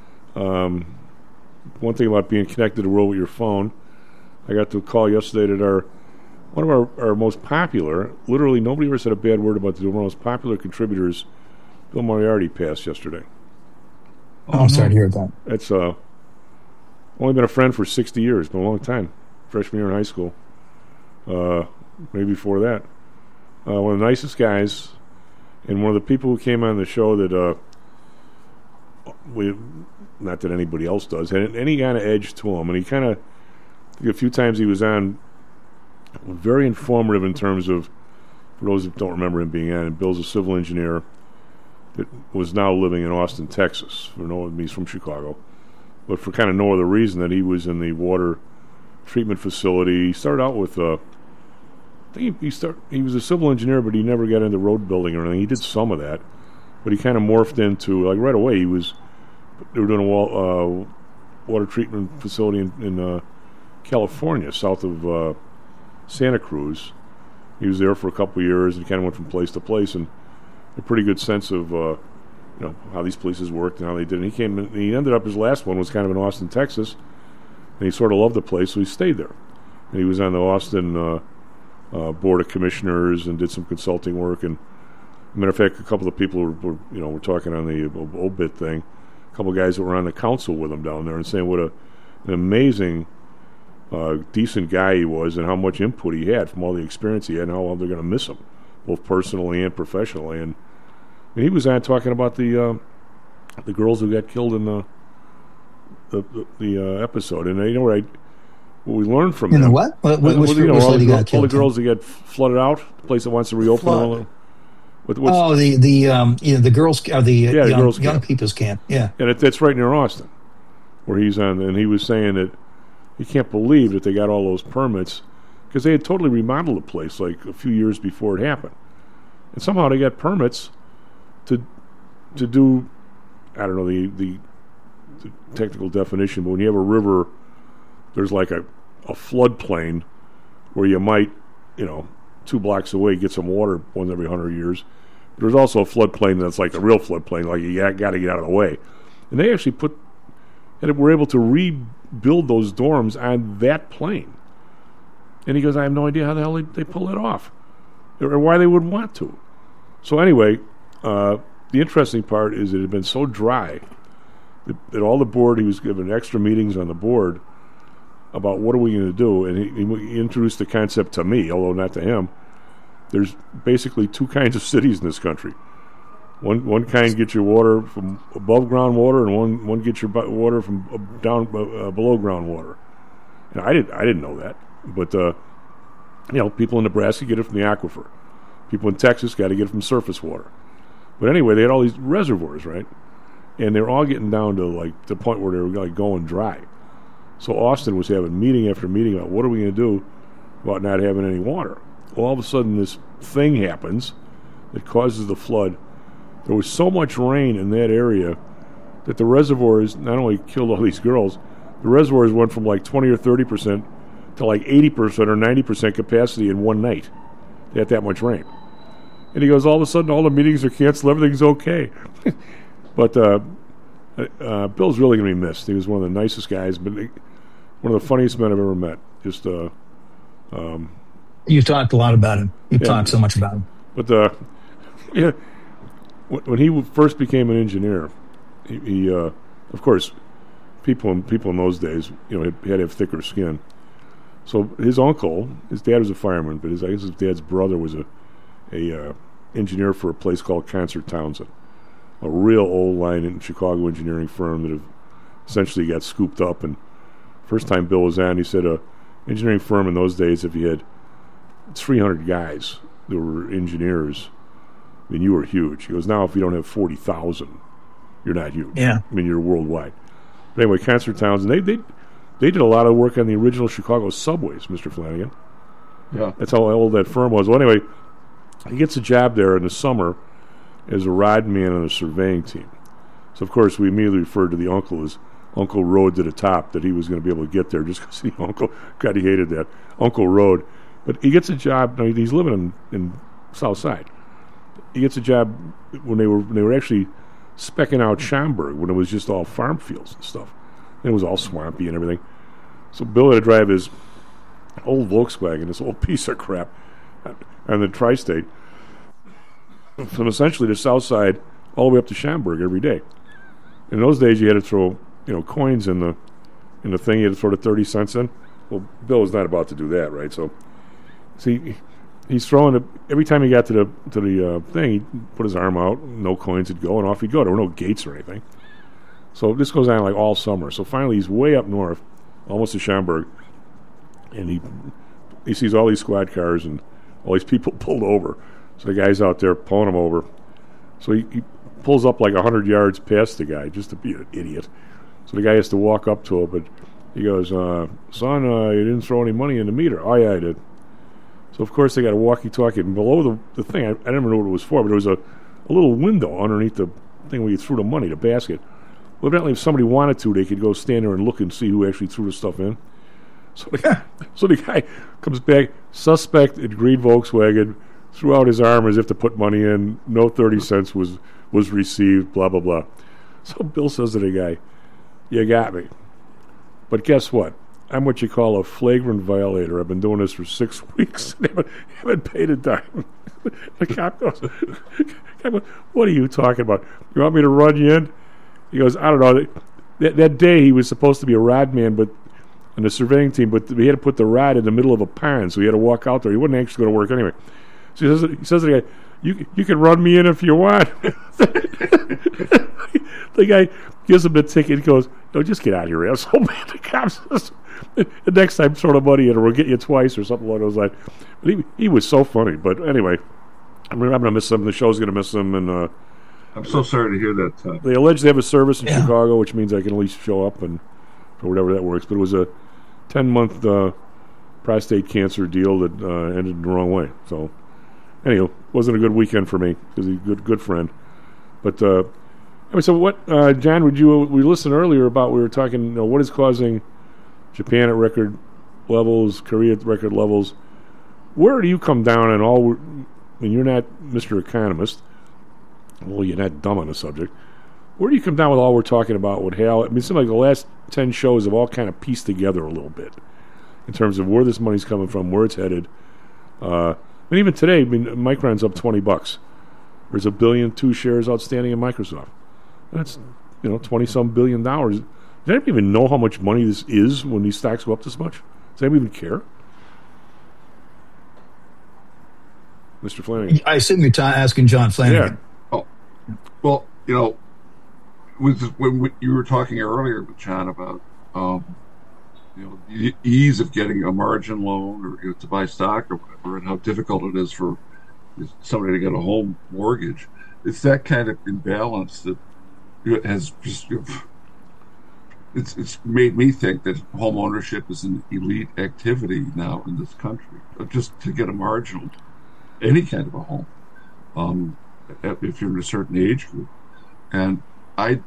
One thing about being connected to the world with your phone, I got to a call yesterday that one of our most popular, literally nobody ever said a bad word about one of our most popular contributors, Bill Moriarty, passed yesterday. Oh, I'm sorry to hear that. It's only been a friend for 60 years, been a long time. Freshman year in high school. Maybe before that. One of the nicest guys, and one of the people who came on the show that not that anybody else does, had any kind of edge to him. And he kind of, a few times he was on, very informative in terms of, for those who don't remember him being on, and Bill's a civil engineer that was now living in Austin, Texas. He's from Chicago. But for kind of no other reason that he was in the water treatment facility. He started out with, I think he was a civil engineer, but he never got into road building or anything. He did some of that. But he kind of morphed into, like right away, they were doing a water treatment facility in California, south of Santa Cruz. He was there for a couple of years and kind of went from place to place, and a pretty good sense of how these places worked and how they did. And he ended up, his last one was kind of in Austin, Texas, and he sort of loved the place, so he stayed there. And he was on the Austin Board of Commissioners and did some consulting work. And as a matter of fact, a couple of people were talking on the OBIT thing. A couple of guys that were on the council with him down there and saying what an amazing, decent guy he was and how much input he had from all the experience he had and how well they're going to miss him, both personally and professionally. And he was on talking about the girls who got killed in the episode. And what we learned from in them, the what? Which all the girls that get flooded out, the place that wants to reopen. The girls, the young people's camp. Yeah, and that's right near Austin, where he's on. And he was saying that he can't believe that they got all those permits because they had totally remodeled the place like a few years before it happened, and somehow they got permits to do, I don't know the technical definition, but when you have a river, there's like a floodplain where you might, 2 blocks away get some water once every 100 years. But there's also a floodplain that's like a real floodplain, like you got to get out of the way. And they actually were able to rebuild those dorms on that plane. And he goes, I have no idea how the hell they pull that off, or why they would want to. So anyway, the interesting part is it had been so dry that all the board, he was given extra meetings on the board about what are we going to do, and he introduced the concept to me, although not to him. There's basically 2 kinds of cities in this country. One kind gets your water from above groundwater, and one gets your water from down below groundwater. And I didn't know that, but people in Nebraska get it from the aquifer. People in Texas got to get it from surface water. But anyway, they had all these reservoirs, right? And they're all getting down to like the point where they were like going dry. So Austin was having meeting after meeting about what are we going to do about not having any water. Well, all of a sudden this thing happens that causes the flood. There was so much rain in that area that the reservoirs not only killed all these girls, the reservoirs went from like 20 or 30% to like 80% or 90% capacity in one night. They had that much rain. And he goes, all of a sudden all the meetings are canceled, everything's okay. But Bill's really going to be missed. He was one of the nicest guys, but one of the funniest men I've ever met. Just you talked a lot about him. You talked so much about him. But yeah, when he first became an engineer, he of course, people in those days, had to have thicker skin. So his uncle, his dad was a fireman, but I guess his dad's brother was a engineer for a place called Concert Townsend, a real old line in Chicago engineering firm that have essentially got scooped up. And first time Bill was on, he said engineering firm in those days, if you had 300 guys that were engineers, I mean, you were huge. He goes, now if you don't have 40,000, you're not huge. Yeah. I mean, you're worldwide. But anyway, Concert Townsend, they did a lot of work on the original Chicago subways, Mr. Flanagan. Yeah. That's how old that firm was. Well, anyway, he gets a job there in the summer as a rod man on a surveying team. So, of course, we immediately referred to the uncle as Uncle Road to the top, that he was going to be able to get there just because the uncle, God, he hated that, Uncle Road. But he gets a job, he's living in South Side. He gets a job when they were actually specking out Schaumburg, when it was just all farm fields and stuff. And it was all swampy and everything. So Bill had to drive his old Volkswagen, this old piece of crap, on the tri-state, from essentially the South Side all the way up to Schaumburg every day. In those days, you had to throw coins in the thing. You had to throw the 30 cents in. Well, Bill was not about to do that, right? So, see, he's throwing it every time he got to the thing. He'd put his arm out, no coins would go, and off he'd go. There were no gates or anything. So this goes on like all summer. So finally, he's way up north, almost to Schaumburg, and he sees all these squad cars and all these people pulled over. So the guy's out there pulling him over. So he pulls up like 100 yards past the guy, just to be an idiot. So the guy has to walk up to him, but he goes, son, you didn't throw any money in the meter. Oh, yeah, I did. So, of course, they got a walkie-talkie. And below the thing, I didn't even know what it was for, but there was a little window underneath the thing where you threw the money, the basket. Well, evidently, if somebody wanted to, they could go stand there and look and see who actually threw the stuff in. So the guy comes back, suspect in green Volkswagen, threw out his arm as if to put money in. No 30 cents was received, blah, blah, blah. So Bill says to the guy, you got me. But guess what? I'm what you call a flagrant violator. I've been doing this for 6 weeks. haven't paid a dime. The cop goes, what are you talking about? You want me to run you in? He goes, I don't know. That day he was supposed to be a rod man, but on the surveying team, but we had to put the rod in the middle of a pond, so he had to walk out there. He wasn't actually going to work anyway. So he says to the guy, you can run me in if you want. The guy gives him the ticket. He goes, no, just get out of here, asshole. The cop says, the next time throw the money in or we'll get you twice or something along those lines. But he was so funny. But anyway, I'm going to miss him. The show's going to miss him. And I'm so sorry to hear that. They allege they have a service in Chicago, which means I can at least show up and or whatever that works. But it was a 10-month prostate cancer deal that ended the wrong way. So, anyhow, wasn't a good weekend for me because he's a good friend. But anyway, so what, John? We listened earlier about we were talking. What is causing Japan at record levels, Korea at record levels? Where do you come down on all? I mean, you're not Mr. Economist. Well, you're not dumb on the subject. Where do you come down with all we're talking about with Hal? I mean, it seems like the last 10 shows have all kind of pieced together a little bit in terms of where this money's coming from, where it's headed. And even today, I mean, Micron's up $20. There's 1.2 billion shares outstanding in Microsoft. That's, $20-some billion. Does anybody even know how much money this is when these stocks go up this much? Does anybody even care? Mr. Flanagan. I assume you're asking John Flanagan. Yeah. Oh, well, when you were talking earlier with John about the ease of getting a margin loan or to buy stock or whatever, and how difficult it is for somebody to get a home mortgage. It's that kind of imbalance that has just it's made me think that home ownership is an elite activity now in this country, just to get a marginal, any kind of a home, if you're in a certain age group. And I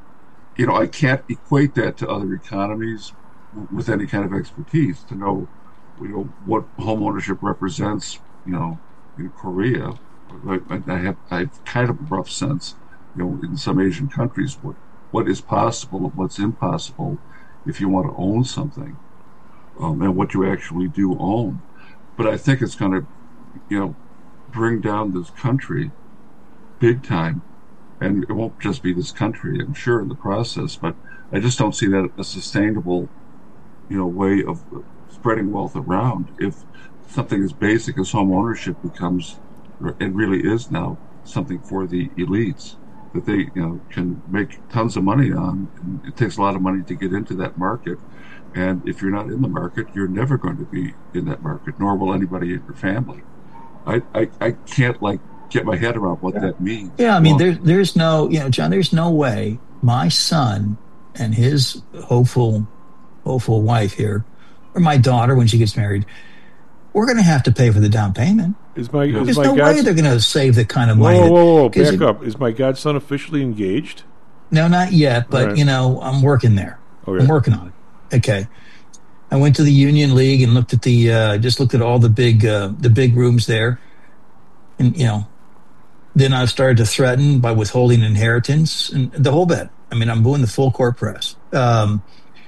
can't equate that to other economies with any kind of expertise to know, what home ownership represents, in Korea. I have kind of a rough sense, in some Asian countries, what is possible and what's impossible if you want to own something, and what you actually do own. But I think it's going to, bring down this country big time. And it won't just be this country, I'm sure, in the process, but I just don't see that a sustainable, way of spreading wealth around if something as basic as home ownership becomes, and really is now, something for the elites that they, can make tons of money on. And it takes a lot of money to get into that market. And if you're not in the market, you're never going to be in that market, nor will anybody in your family. I can't, get my head around what that means. Yeah, I mean, there's no, John, there's no way my son and his hopeful wife here, or my daughter when she gets married, we're going to have to pay for the down payment. There's no way they're going to save the kind of money. Whoa, back up. Is my godson officially engaged? No, not yet, but, right. I'm working there. Okay. I'm working on it. Okay. I went to the Union League and looked at all the big rooms there. And, then I started to threaten by withholding inheritance and the whole bit. I mean, I'm doing the full court press. But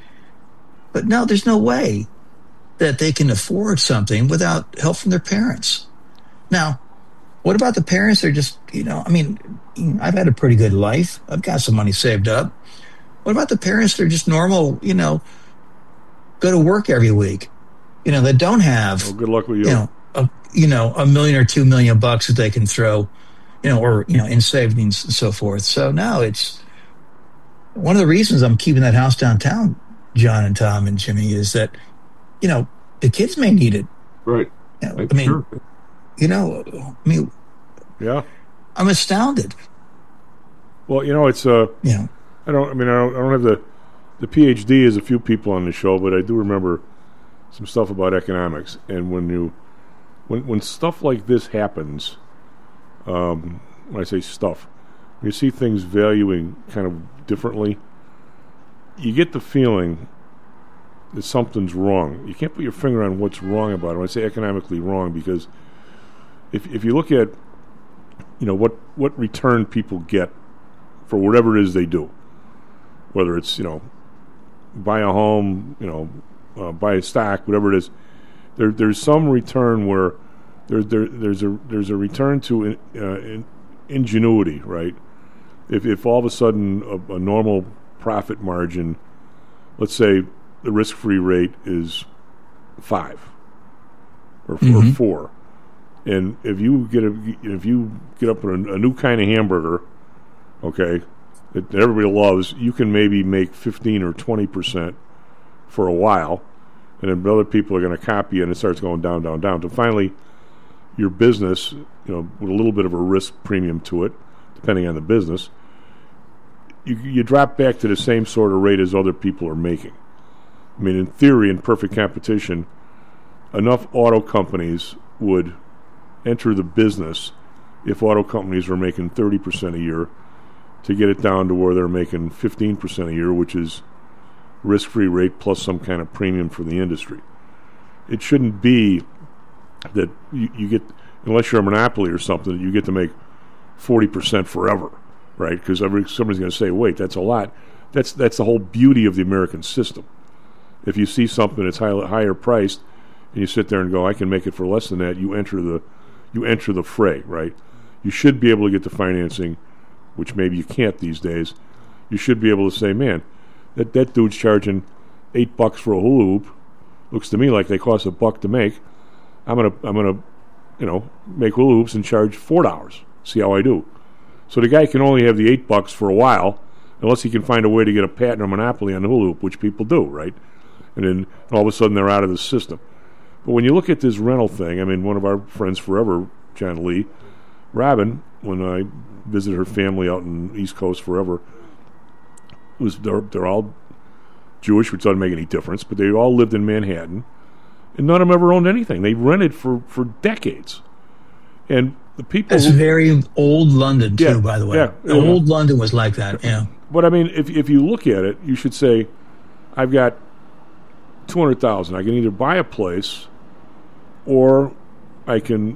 no, there's no way that they can afford something without help from their parents. Now, what about the parents that are just, I've had a pretty good life. I've got some money saved up. What about the parents that are just normal, go to work every week, that don't have, good luck with you. $1 million or $2 million bucks that they can throw, in savings and so forth. So now it's one of the reasons I'm keeping that house downtown, John and Tom and Jimmy, is that, the kids may need it. Right. Sure. Yeah. I'm astounded. Well, it's I don't have the PhD as a few people on the show, but I do remember some stuff about economics. And when stuff like this happens, when I say stuff, when you see things valuing kind of differently, you get the feeling that something's wrong. You can't put your finger on what's wrong about it. When I say economically wrong, because if you look at what return people get for whatever it is they do, whether it's buy a home, buy a stock, whatever it is, there's some return where there's a return to ingenuity, right? If all of a sudden a normal profit margin, let's say the risk-free rate is 5 or 4, and if you get up with a new kind of hamburger, okay, that everybody loves, you can maybe make 15 or 20% for a while, and then other people are going to copy it, and it starts going down, down, down, to finally your business, with a little bit of a risk premium to it, depending on the business, you drop back to the same sort of rate as other people are making. I mean, in theory, in perfect competition, enough auto companies would enter the business if auto companies were making 30% a year to get it down to where they're making 15% a year, which is risk-free rate plus some kind of premium for the industry. It shouldn't be that you get, unless you're a monopoly or something, you get to make 40% forever, right? Because somebody's going to say, wait, that's a lot. That's the whole beauty of the American system. If you see something that's higher priced and you sit there and go, I can make it for less than that, you enter the fray, right? You should be able to get the financing, which maybe you can't these days. You should be able to say, man, that dude's charging $8 for a hula hoop. Looks to me like they cost $1 to make. I'm gonna make hula hoops and charge $4. See how I do. So the guy can only have the $8 for a while, unless he can find a way to get a patent or monopoly on the hula hoop, which people do, right? And then all of a sudden they're out of the system. But when you look at this rental thing, I mean, one of our friends forever John Lee. Robin, when I visited her family out in the East Coast forever, they're all Jewish, which doesn't make any difference, but they all lived in Manhattan, and none of them ever owned anything. They rented for decades. And the people... That's very old London, too, by the way. Yeah, old London was like that, yeah. But, I mean, if you look at it, you should say, I've got $200,000. I can either buy a place or I can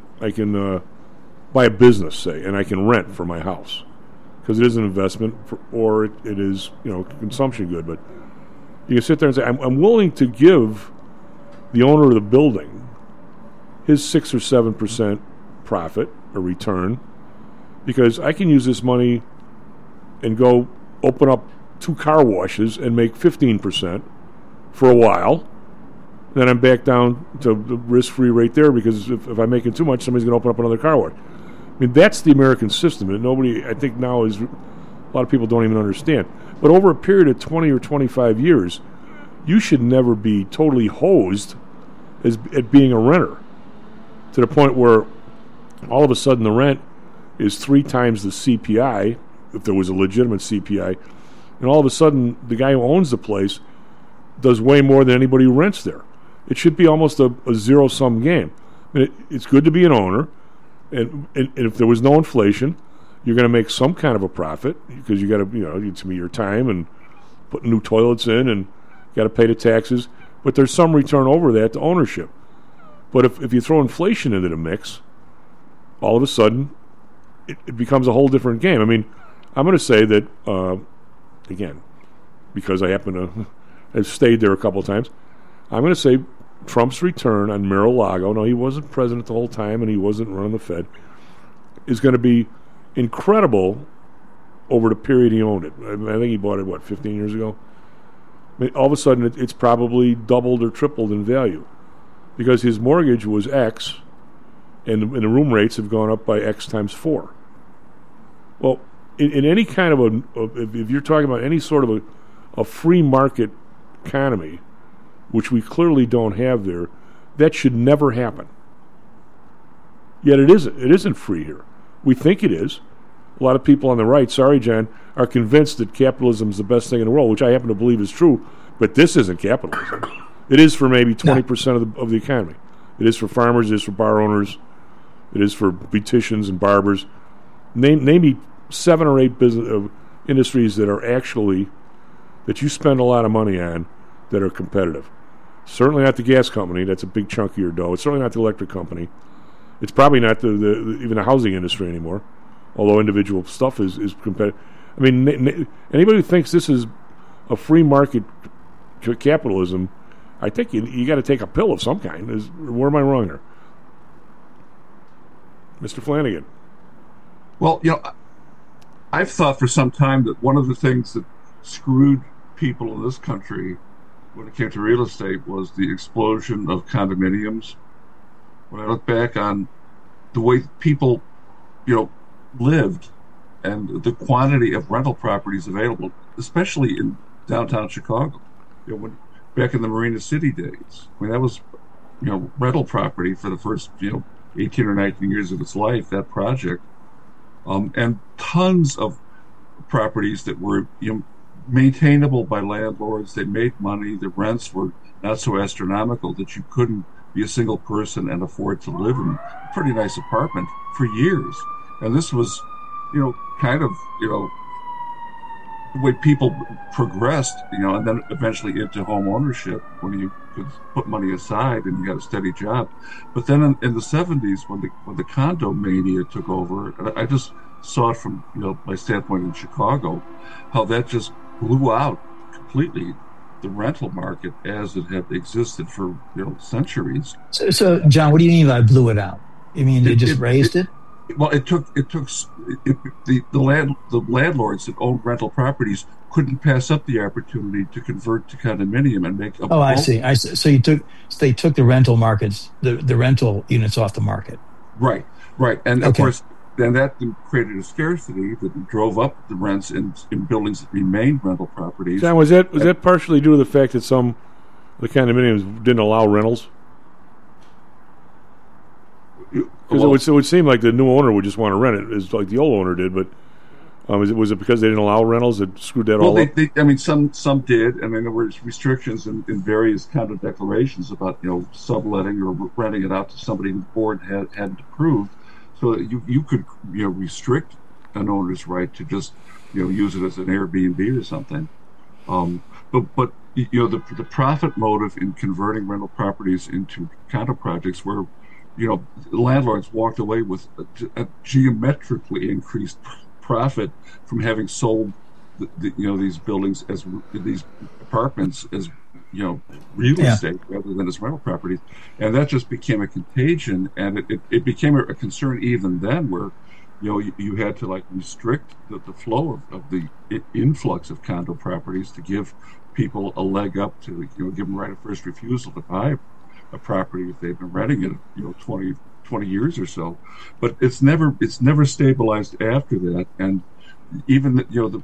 buy a business, say, and I can rent for my house. Because it is an investment, or it is, consumption good. But you can sit there and say, I'm willing to give the owner of the building his 6 or 7% profit or return, because I can use this money and go open up 2 car washes and make 15% for a while. Then I'm back down to the risk-free rate there, because if I'm making too much, somebody's going to open up another car wash. I mean, that's the American system, and nobody, I think now, a lot of people don't even understand. But over a period of 20 or 25 years, you should never be totally hosed at being a renter, to the point where all of a sudden the rent is 3 times the CPI, if there was a legitimate CPI, and all of a sudden the guy who owns the place does way more than anybody who rents there. It should be almost a zero-sum game. I mean, it's good to be an owner, and if there was no inflation, you're going to make some kind of a profit, because you got to, it's me your time and putting new toilets in, and got to pay the taxes. But there's some return over that to ownership. But if you throw inflation into the mix, all of a sudden it becomes a whole different game. I mean, I'm going to say that again, because I happen to have stayed there a couple of times, I'm going to say Trump's return on Mar-a-Lago, no, he wasn't president the whole time and he wasn't running the Fed, is going to be incredible over the period he owned it. I think he bought it, 15 years ago? I mean, all of a sudden it's probably doubled or tripled in value, because his mortgage was X and the room rates have gone up by X times 4. Well, in any kind of if you're talking about any sort of a free market economy, which we clearly don't have there, that should never happen. Yet it isn't. It isn't free here. We think it is. A lot of people on the right, sorry, John, are convinced that capitalism is the best thing in the world, which I happen to believe is true, but this isn't capitalism. It is for maybe 20% of the economy. It is for farmers, it is for bar owners, it is for beauticians and barbers. Name me 7 or 8 business industries that are actually, that you spend a lot of money on, that are competitive. Certainly not the gas company. That's a big chunk of your dough. It's certainly not the electric company. It's probably not even the housing industry anymore, although individual stuff is competitive. I mean, anybody who thinks this is a free market capitalism, I think you got to take a pill of some kind. Where am I wrong here? Mr. Flanagan. Well, I've thought for some time that one of the things that screwed people in this country when it came to real estate was the explosion of condominiums. When I look back on the way people, lived and the quantity of rental properties available, especially in downtown Chicago, back in the Marina City days, I mean, that was, rental property for the first, 18 or 19 years of its life, that project, and tons of properties that were, maintainable by landlords. They made money. The rents were not so astronomical that you couldn't be a single person and afford to live in a pretty nice apartment for years. And this was, kind of, the way people progressed, and then eventually into home ownership when you could put money aside and you got a steady job. But then in the 70s, when the condo mania took over, and I just saw it from, my standpoint in Chicago, how that just blew out completely the rental market as it had existed for centuries. So John, what do you mean by blew it out? You mean they just raised it? Well, the landlords that owned rental properties couldn't pass up the opportunity to convert to condominium and make. I see. So they took the rental markets, the rental units off the market. Right, and of course. Then that created a scarcity that drove up the rents in buildings that remained rental properties. John, was that partially due to the fact that some of the condominiums didn't allow rentals? Because it would seem like the new owner would just want to rent it, as like the old owner did. But was it because they didn't allow rentals that screwed that all up? I mean, some did. I mean, there were restrictions in various condo declarations about subletting or renting it out to somebody the board hadn't approved. So that you could restrict an owner's right to just use it as an Airbnb or something. But the profit motive in converting rental properties into condo projects where landlords walked away with a geometrically increased profit from having sold these buildings as these apartments as real estate rather than as rental properties, and that just became a contagion, and it became a concern even then where you had to restrict the flow of the influx of condo properties to give people a leg up to give them right of first refusal to buy a property if they've been renting it 20 years or so. But it's never stabilized after that, and even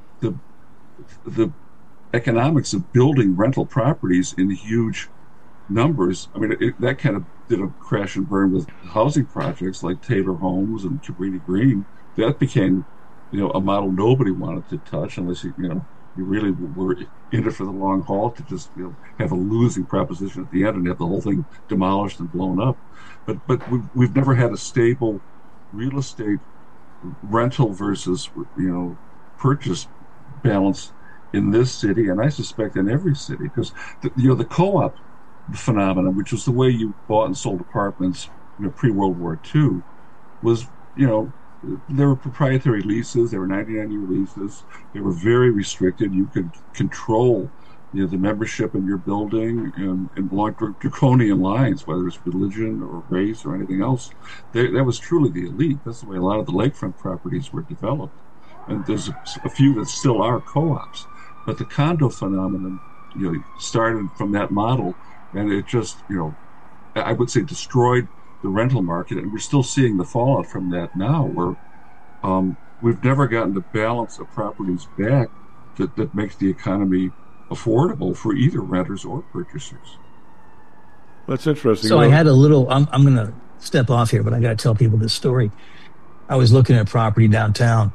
the economics of building rental properties in huge numbers. I mean, that kind of did a crash and burn with housing projects like Taylor Homes and Cabrini Green. That became a model nobody wanted to touch unless you really were in it for the long haul to just have a losing proposition at the end and have the whole thing demolished and blown up. But we've never had a stable real estate rental versus purchase balance in this city, and I suspect in every city, because the co-op phenomenon, which was the way you bought and sold apartments pre-World War II, was there were proprietary leases. There were 99-year leases. They were very restricted. You could control the membership in your building and belong to draconian lines, whether it's religion or race or anything else. That was truly the elite. That's the way a lot of the lakefront properties were developed. And there's a few that still are co-ops. But the condo phenomenon, started from that model, and it just, I would say destroyed the rental market, and we're still seeing the fallout from that now, where we've never gotten the balance of properties back that makes the economy affordable for either renters or purchasers. That's interesting. So I had a little, I'm going to step off here, but I got to tell people this story. I was looking at property downtown,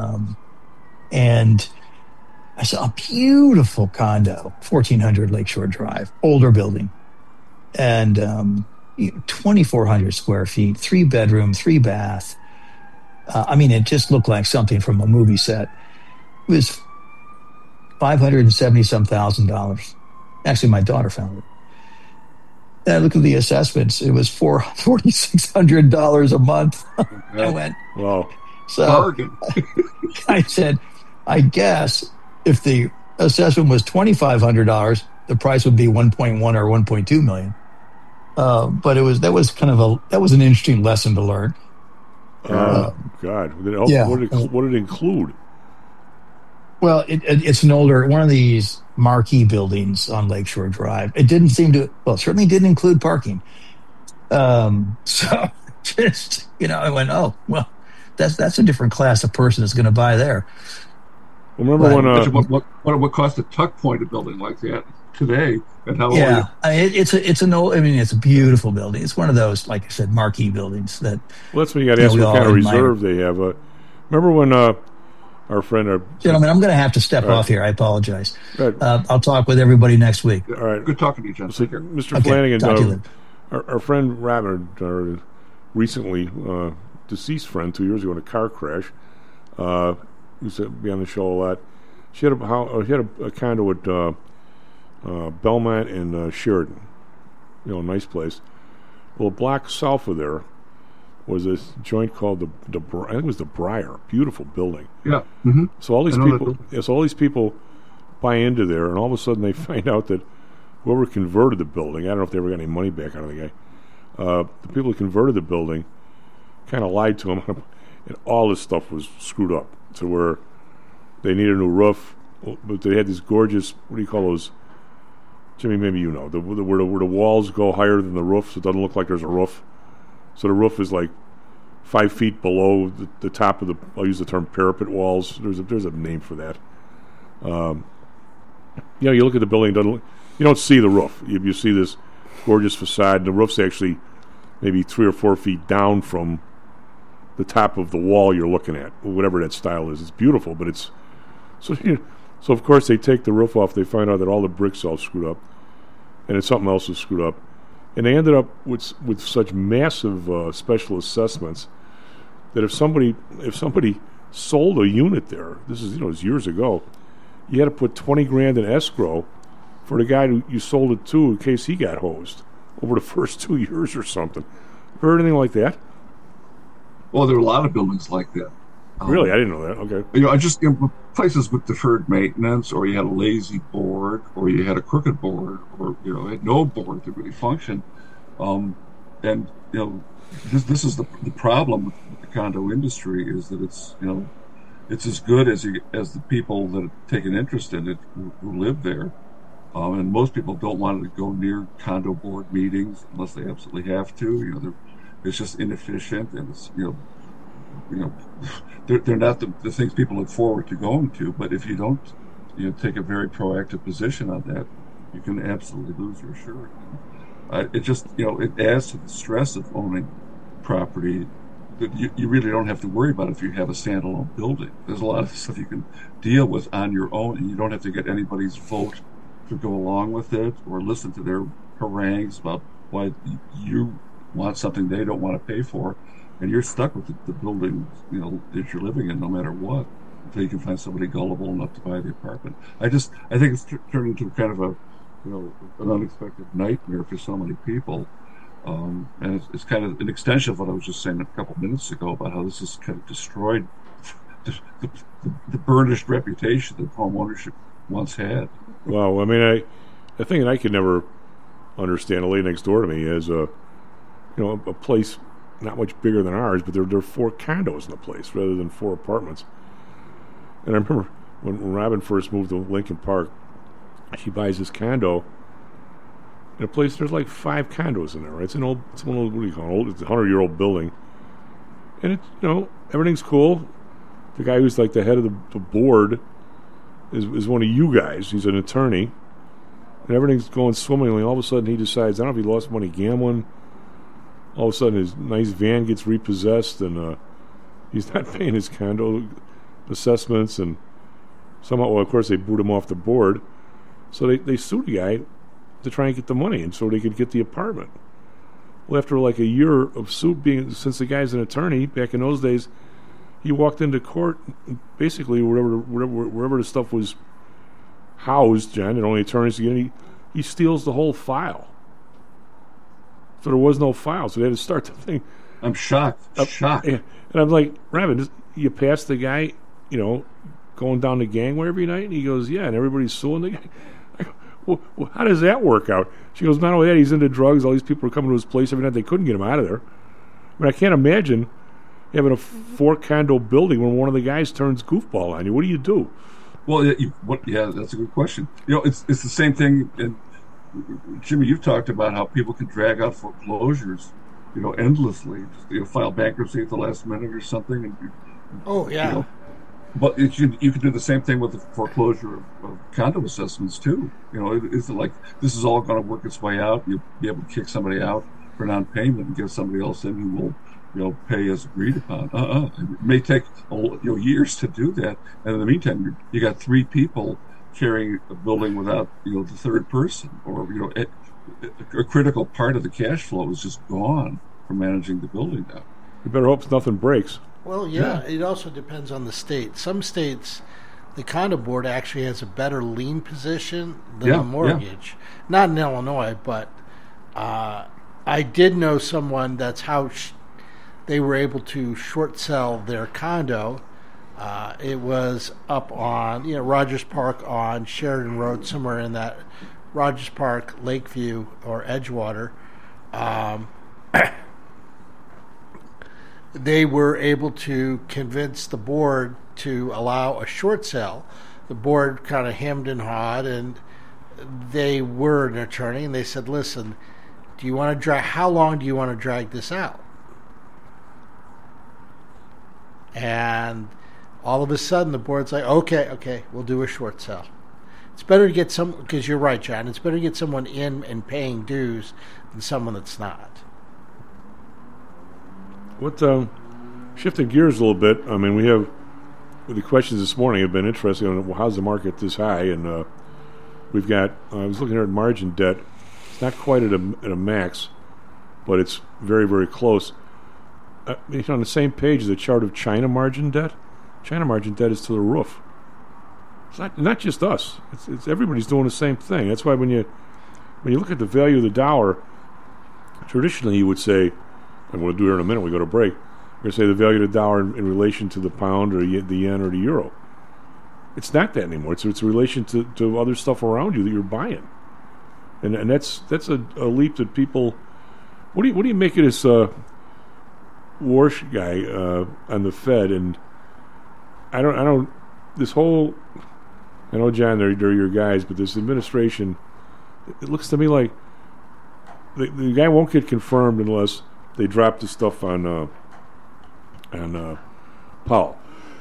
and I saw a beautiful condo, 1400 Lakeshore Drive, older building, and 2,400 square feet, 3 bedroom, 3 bath. I mean, it just looked like something from a movie set. It was $570,000. Actually, my daughter found it. And I looked at the assessments. It was $4,600 a month. I went, wow. So bargain. I said, I guess if the assessment was $2,500, the price would be 1.1 or 1.2 million. But that was an interesting lesson to learn. God, what did it include? Well, it's an older one of these marquee buildings on Lakeshore Drive. It didn't seem to. Well, it certainly didn't include parking. So just I went, oh well, that's a different class of person that's going to buy there. Remember what cost a Tuck Point a building like that today? And how it's an old. I mean, it's a beautiful building. It's one of those, like I said, marquee buildings that. Well, that's when you got to ask what kind of reserve they have. Remember when our friend, gentlemen, I'm going to have to step off here. I apologize. I'll talk with everybody next week. All right, good talking to you, John. So, Mr. Flanagan, our friend Robert, our recently deceased friend 2 years ago in a car crash, used to be on the show a lot. She had a condo at Belmont and Sheridan, a nice place. Well, a block south of there was this joint called I think it was the Briar, beautiful building. Yeah. Mm-hmm. So all these people buy into there, and all of a sudden they find out that whoever converted the building, I don't know if they ever got any money back out of the guy. The people who converted the building kind of lied to them, and all this stuff was screwed up to where they needed a new roof, but they had these gorgeous, what do you call those? Jimmy, maybe you know, where the walls go higher than the roof, so it doesn't look like there's a roof. So the roof is like 5 feet below the top of the, I'll use the term parapet walls. There's a name for that. You look at the building, you don't see the roof. You see this gorgeous facade, and the roof's actually maybe 3 or 4 feet down from the top of the wall you're looking at, whatever that style is. It's beautiful, but it's so of course they take the roof off. They find out that all the bricks all screwed up, and it's something else is screwed up, and they ended up with such massive special assessments that if somebody sold a unit there, this is, it was years ago, you had to put $20,000 in escrow for the guy who you sold it to in case he got hosed over the first 2 years or something. Heard anything like that? Well, there are a lot of buildings like that. Really? I didn't know that. Okay. Places with deferred maintenance, or you had a lazy board, or you had a crooked board, or had no board to really function. This is the problem with the condo industry, is that it's as good as the people that have taken interest in it who live there. And most people don't want to go near condo board meetings unless they absolutely have to. It's just inefficient, and it's they're not the things people look forward to going to. But if you don't take a very proactive position on that, you can absolutely lose your shirt. It just it adds to the stress of owning property that you really don't have to worry about if you have a standalone building. There's a lot of stuff you can deal with on your own, and you don't have to get anybody's vote to go along with it or listen to their harangues about why you want something they don't want to pay for, and you're stuck with the building that you're living in no matter what, until you can find somebody gullible enough to buy the apartment. I think it's turned into kind of an unexpected nightmare for so many people, and it's kind of an extension of what I was just saying a couple minutes ago about how this has kind of destroyed the burnished reputation that home ownership once had. Well, I mean, I think I could never understand a lady next door to me as a place not much bigger than ours, but there are 4 condos in the place rather than 4 apartments. And I remember when Robin first moved to Lincoln Park, she buys this condo in a place. There's like 5 condos in there. Right? It's one of those, what do you call it? It's a 100-year-old building, and everything's cool. The guy who's like the head of the board is one of you guys. He's an attorney, and everything's going swimmingly. All of a sudden, he decides, I don't know if he lost money gambling. All of a sudden, his nice van gets repossessed, and he's not paying his condo assessments, and somehow, well, of course, they boot him off the board. So they sued the guy to try and get the money, and so they could get the apartment. Well, after like a year of suit since the guy's an attorney, back in those days, he walked into court, basically wherever the stuff was housed, John, and only attorneys to get in, he steals the whole file. So there was no file, so they had to start the thing. I'm shocked. And I'm like, Robin, you passed the guy, going down the gangway every night? And he goes, yeah, and everybody's suing the guy. I go, well, how does that work out? She goes, not only that, he's into drugs. All these people are coming to his place every night. They couldn't get him out of there. I mean, I can't imagine having a 4-condo building when one of the guys turns goofball on you. What do you do? Well, yeah, that's a good question. It's the same thing. And Jimmy, you've talked about how people can drag out foreclosures, endlessly. Just, file bankruptcy at the last minute or something. And, oh, yeah. But you can do the same thing with the foreclosure of condo assessments too. It's like this is all going to work its way out. You'll be able to kick somebody out for non-payment and get somebody else in who will, pay as agreed upon. It may take years to do that, and in the meantime, you got 3 people carrying a building without the third person, or a critical part of the cash flow is just gone from managing the building now. You better hope nothing breaks. Well, yeah, it also depends on the state. Some states, the condo board actually has a better lien position than the mortgage. Yeah. Not in Illinois, but I did know someone that's how they were able to short sell their condo. It was up on Rogers Park on Sheridan Road, somewhere in that Rogers Park, Lakeview, or Edgewater. They were able to convince the board to allow a short sale. The board kind of hemmed and hawed, and they were an attorney, and they said, listen, how long do you want to drag this out? And all of a sudden, the board's like, okay, we'll do a short sale. It's better to get because you're right, John, it's better to get someone in and paying dues than someone that's not. What shifting gears a little bit? I mean, we have the questions this morning have been interesting on how's the market this high, and we've got. I was looking here at margin debt. It's not quite at a max, but it's very, very close. On the same page, the chart of China margin debt. China margin debt is to the roof. It's not just us. It's everybody's doing the same thing. That's why when you look at the value of the dollar, traditionally you would say, and we'll do it in a minute. We go to break. We're going to say the value of the dollar in relation to the pound or the yen or the euro. It's not that anymore. It's a relation to other stuff around you that you're buying, and that's a leap that people. What do you make of this Warsh guy on the Fed? And I don't. This whole. I know, John, they're your guys, but this administration, it looks to me like the guy won't get confirmed unless they drop the stuff on Powell.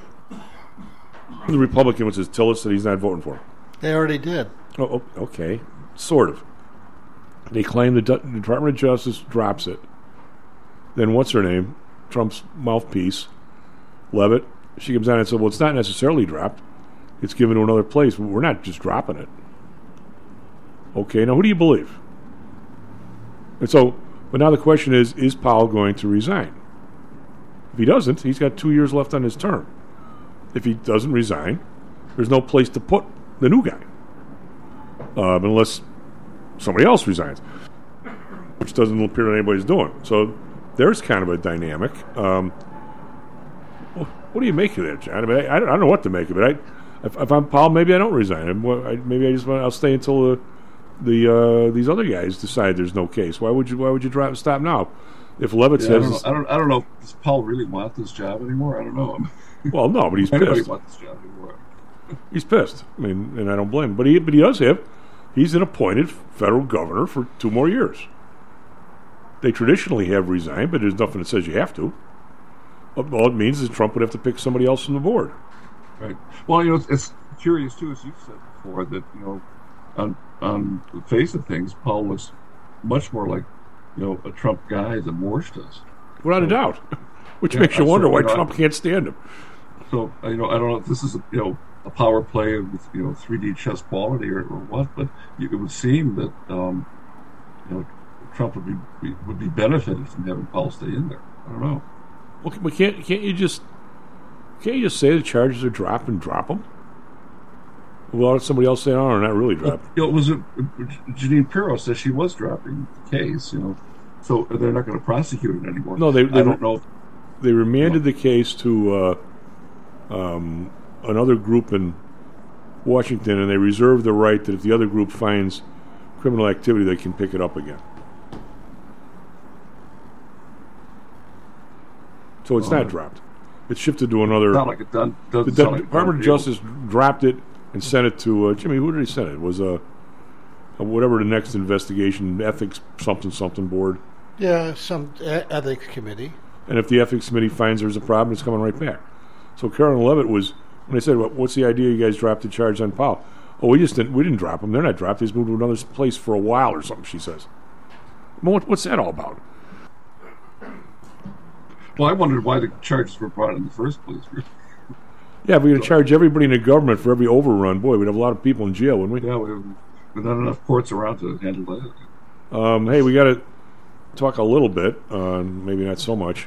The Republican, which is Tillis, that he's not voting for. They already did. Oh, okay. Sort of. They claim the Department of Justice drops it. Then what's her name? Trump's mouthpiece, Leavitt. She comes down and said, well, it's not necessarily dropped. It's given to another place. We're not just dropping it. Okay, now who do you believe? And so, but now the question is Powell going to resign? If he doesn't, he's got 2 years left on his term. If he doesn't resign, there's no place to put the new guy. Unless somebody else resigns, which doesn't appear that anybody's doing. So there's kind of a dynamic. What do you make of that, John? I mean, I don't know what to make of it. If I'm Powell, maybe I don't resign. Maybe I'll stay until these other guys decide there's no case. Why would you stop now? If Leavitt says, I don't know. Does Powell really want this job anymore? I don't know. Well, no, but he's Anybody pissed. wants this job anymore? He's pissed. I mean, and I don't blame him. But he does have. He's an appointed federal governor for 2 more years. They traditionally have resigned, but there's nothing that says you have to. All it means is Trump would have to pick somebody else from the board. Right. Well, it's curious too, as you've said before, that on the face of things, Powell looks much more like a Trump guy than Warsh does. Without a doubt. Which makes you wonder why Trump can't stand him. So I don't know if this is a power play with 3D chess quality or what, but it would seem that Trump would be benefited from having Powell stay in there. I don't know. Well, but can't you just say the charges are dropped and drop them? Well, somebody else say, "Oh, not really dropped." Jeanine Pirro says she was dropping the case. So they're not going to prosecute it anymore. No, I don't know. They remanded the case to another group in Washington, and they reserve the right that if the other group finds criminal activity, they can pick it up again. So it's not dropped. It's shifted to another. Not like it done. The Department of Justice dropped it and sent it to Jimmy. Who did he send it? It was whatever the next investigation, ethics something board. Yeah, some ethics committee. And if the ethics committee finds there's a problem, it's coming right back. So Carolyn Leavitt was, when they said, "What's the idea? You guys dropped the charge on Powell?" "Oh, we didn't drop them. They're not dropped. They just moved to another place for a while or something." She says. Well, what's that all about? Well, I wondered why the charges were brought in the first place. Yeah, if we were to charge everybody in the government for every overrun, boy, we'd have a lot of people in jail, wouldn't we? Yeah, we've not enough courts around to handle that. Hey, we got to talk a little bit, maybe not so much.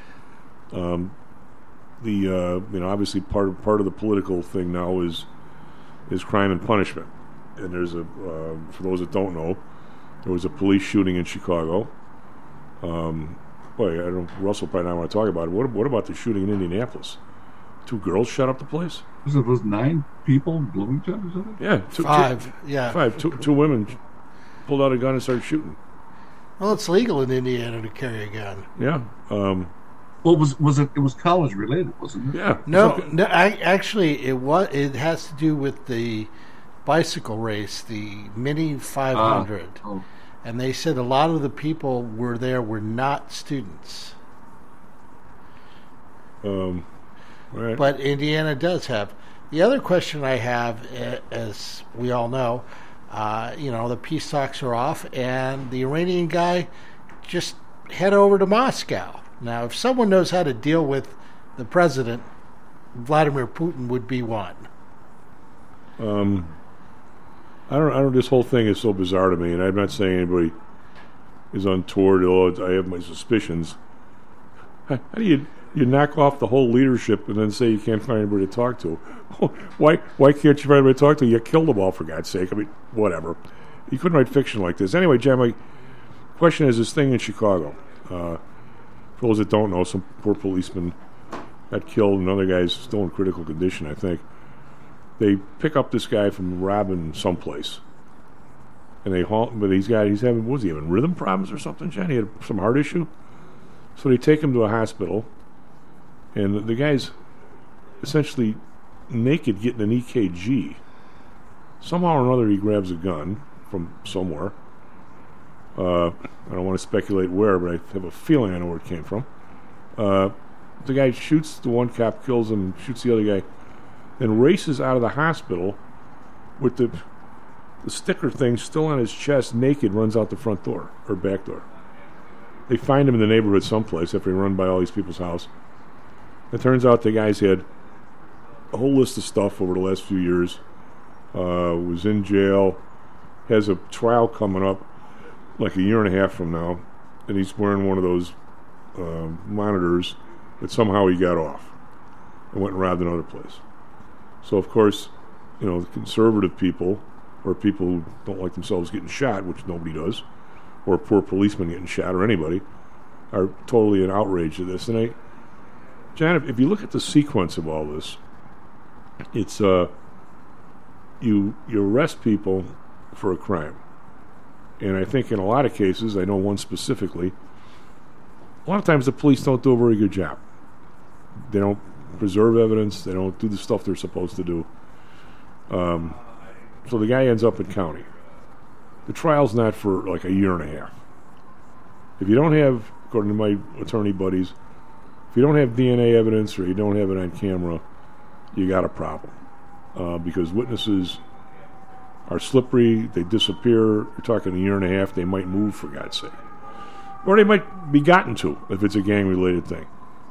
Obviously part of the political thing now is crime and punishment. And there's for those that don't know, there was a police shooting in Chicago. Boy, I don't. Russell probably not want to talk about it. What about the shooting in Indianapolis? 2 girls shot up the place. Was 9 people in Bloomington or something? Yeah, 5. Yeah, 5. Two women pulled out a gun and started shooting. Well, it's legal in Indiana to carry a gun. Yeah. Well, was it? It was college related, wasn't it? Yeah. No. Actually, it was. It has to do with the bicycle race, the Mini 500. And they said a lot of the people were not students. Right. But Indiana does have. The other question I have, as we all know, the peace talks are off, and the Iranian guy just head over to Moscow. Now, if someone knows how to deal with the president, Vladimir Putin would be one. I don't. This whole thing is so bizarre to me, and I'm not saying anybody is untoward. Although I have my suspicions. How do you knock off the whole leadership and then say you can't find anybody to talk to? Why can't you find anybody to talk to? You killed them all, for God's sake. I mean, whatever. You couldn't write fiction like this. Anyway, Jen, my question is this thing in Chicago. For those that don't know, some poor policeman got killed, and another guy's still in critical condition, I think. They pick up this guy from robbing someplace, and they halt. But he's having, what was he having, rhythm problems or something, Jen? He had some heart issue. So they take him to a hospital, and the guy's essentially naked getting an EKG. Somehow or another, he grabs a gun from somewhere. I don't want to speculate where, but I have a feeling I know where it came from. The guy shoots the one cop, kills him, shoots the other guy, then races out of the hospital with the sticker thing still on his chest, naked, runs out the front door, or back door. They find him in the neighborhood someplace after he run by all these people's house. It turns out the guy's had a whole list of stuff over the last few years, was in jail, has a trial coming up like a year and a half from now, and he's wearing one of those monitors that somehow he got off and went and robbed another place. So, of course, the conservative people, or people who don't like themselves getting shot, which nobody does, or poor policemen getting shot, or anybody, are totally in outrage at this. And John, if you look at the sequence of all this, it's you arrest people for a crime. And I think in a lot of cases, I know one specifically, a lot of times the police don't do a very good job. They don't preserve evidence. They don't do the stuff they're supposed to do. So the guy ends up in county. The trial's not for like a year and a half. If you don't have, according to my attorney buddies, if you don't have DNA evidence or you don't have it on camera, you got a problem. Because witnesses are slippery, they disappear. You're talking a year and a half, they might move, for God's sake. Or they might be gotten to if it's a gang-related thing.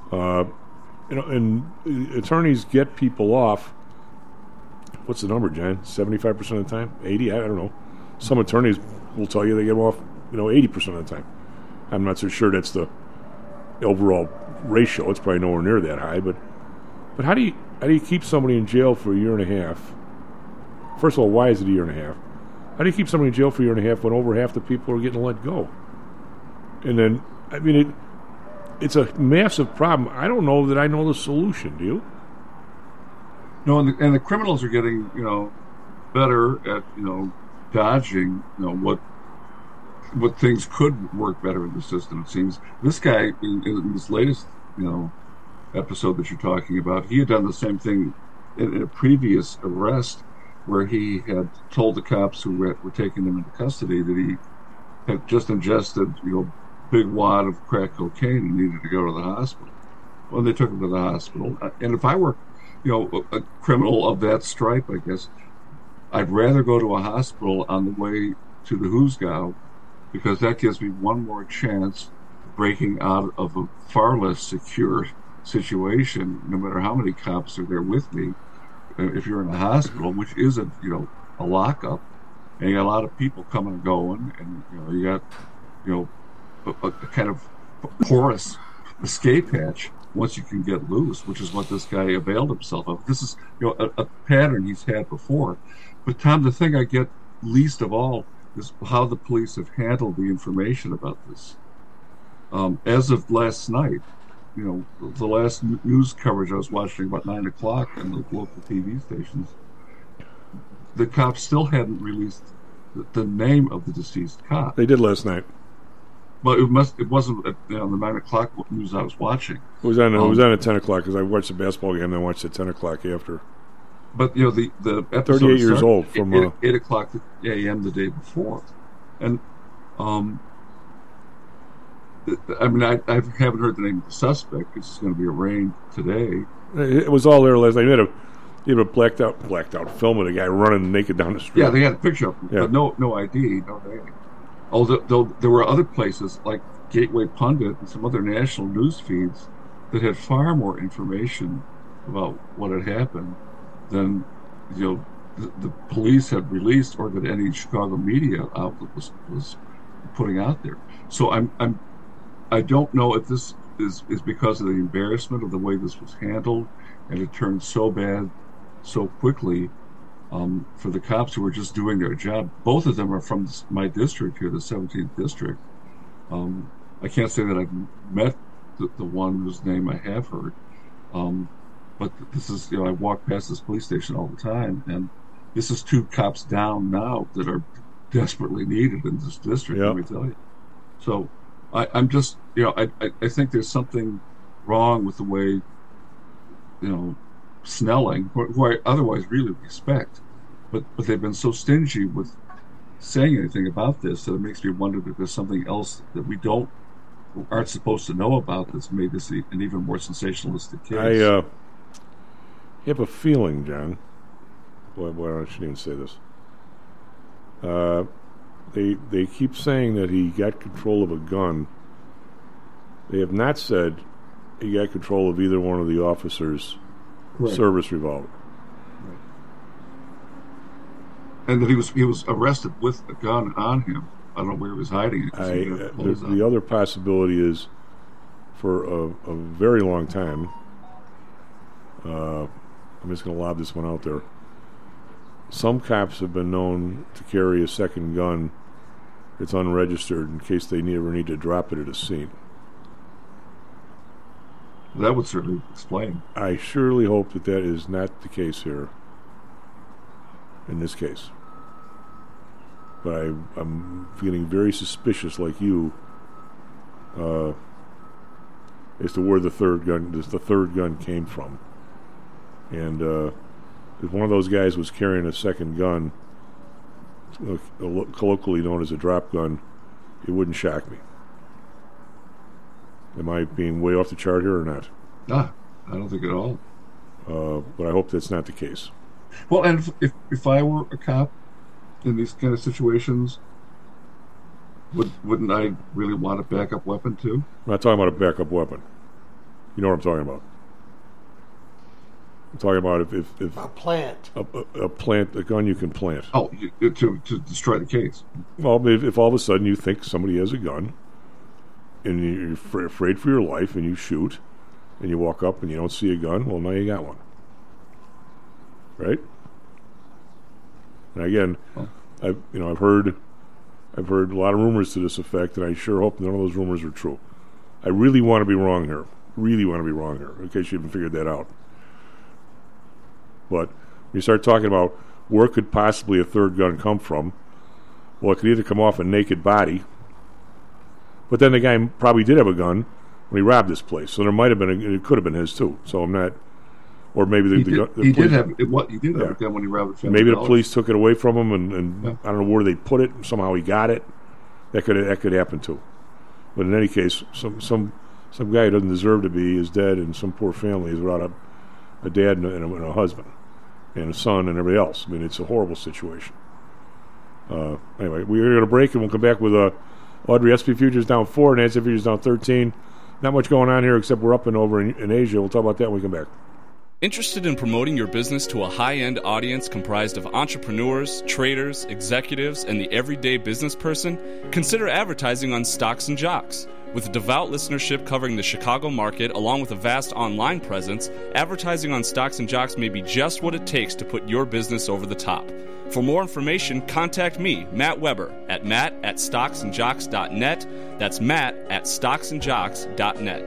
And attorneys get people off, what's the number, Jen? 75% of the time? 80? I don't know. Some attorneys will tell you they get them off, 80% of the time. I'm not so sure that's the overall ratio. It's probably nowhere near that high. But how do you keep somebody in jail for a year and a half? First of all, why is it a year and a half? How do you keep somebody in jail for a year and a half when over half the people are getting let go? And then, it's a massive problem. I don't know that I know the solution. Do you? No, and the criminals are getting, better at, dodging, what things could work better in the system. It seems this guy in this latest, episode that you're talking about, he had done the same thing in a previous arrest, where he had told the cops who were taking him into custody that he had just ingested, big wad of crack cocaine and needed to go to the hospital. Well, they took him to the hospital. And if I were, a criminal of that stripe, I guess, I'd rather go to a hospital on the way to the Hoosgow, because that gives me one more chance breaking out of a far less secure situation, no matter how many cops are there with me. If you're in a hospital, which is a lockup, and you got a lot of people coming and going, and you got a kind of porous escape hatch once you can get loose, which is what this guy availed himself of. This is a pattern he's had before. But Tom, the thing I get least of all is how the police have handled the information about this. As of last night, the last news coverage I was watching about 9 o'clock on the local TV stations, the cops still hadn't released the name of the deceased cop. They did last night. Well, it wasn't at the 9 o'clock news I was watching. It was on at 10 o'clock, because I watched the basketball game and then watched at 10 o'clock after. But, the episode 38 years old from 8 o'clock a.m. the day before. And, I haven't heard the name of the suspect. It's going to be arraigned today. It was all there last night. You had a blacked out film of a guy running naked down the street. Yeah, they had a picture of him, but no ID, no name. Although there were other places, like Gateway Pundit and some other national news feeds that had far more information about what had happened than the police had released, or that any Chicago media outlet was putting out there. So I don't know if this is because of the embarrassment of the way this was handled, and it turned so bad so quickly for the cops who were just doing their job. Both of them are from my district here, the 17th district. I can't say that I've met the one whose name I have heard, but this is, I walk past this police station all the time, and this is 2 cops down now that are desperately needed in this district. Let me tell you. So I'm just, I think there's something wrong with the way, Snelling, who I otherwise really respect, but they've been so stingy with saying anything about this that it makes me wonder if there's something else that we aren't supposed to know about that's made this an even more sensationalistic case. I have a feeling, John. Boy, I shouldn't even say this. They keep saying that he got control of a gun. They have not said he got control of either one of the officers' service revolver. Right. And that he was arrested with a gun on him. I don't know where he was hiding it. The other possibility is, for a very long time, I'm just going to lob this one out there. Some cops have been known to carry a second gun that's unregistered in case they ever need to drop it at a scene. That would certainly explain. I surely hope that is not the case here, in this case. But I'm feeling very suspicious, like you, as to where the third gun came from. And if one of those guys was carrying a second gun, colloquially known as a drop gun, it wouldn't shock me. Am I being way off the chart here or not? I don't think at all. But I hope that's not the case. Well, and if I were a cop in these kind of situations, wouldn't I really want a backup weapon too? I'm not talking about a backup weapon. You know what I'm talking about. I'm talking about if a plant. A gun you can plant. Oh, to destroy the case. Well, if all of a sudden you think somebody has a gun, and you're afraid for your life, and you shoot, and you walk up and you don't see a gun, well, now you got one. Right? And again, I've heard a lot of rumors to this effect, and I sure hope none of those rumors are true. I really want to be wrong here. In case you haven't figured that out. But when you start talking about where could possibly a third gun come from, well, it could either come off a naked body, but then the guy probably did have a gun when he robbed this place, so there might have been it could have been his too. So I'm not, or maybe the he police did have a gun when he robbed the maybe the police took it away from him, and I don't know where they put it. Somehow he got it. That could happen too. But in any case, some guy who doesn't deserve to be is dead, and some poor family is without a dad and a husband and a son and everybody else. I mean, it's a horrible situation. Anyway, we're going to break, and we'll come back with Audrey. SP Futures down 4, and NASDAQ Futures down 13. Not much going on here except we're up and over in Asia. We'll talk about that when we come back. Interested in promoting your business to a high-end audience comprised of entrepreneurs, traders, executives, and the everyday business person? Consider advertising on Stocks and Jocks. With a devout listenership covering the Chicago market, along with a vast online presence, advertising on Stocks and Jocks may be just what it takes to put your business over the top. For more information, contact me, Matt Weber, at matt@stocksandjocks.net. That's matt@stocksandjocks.net.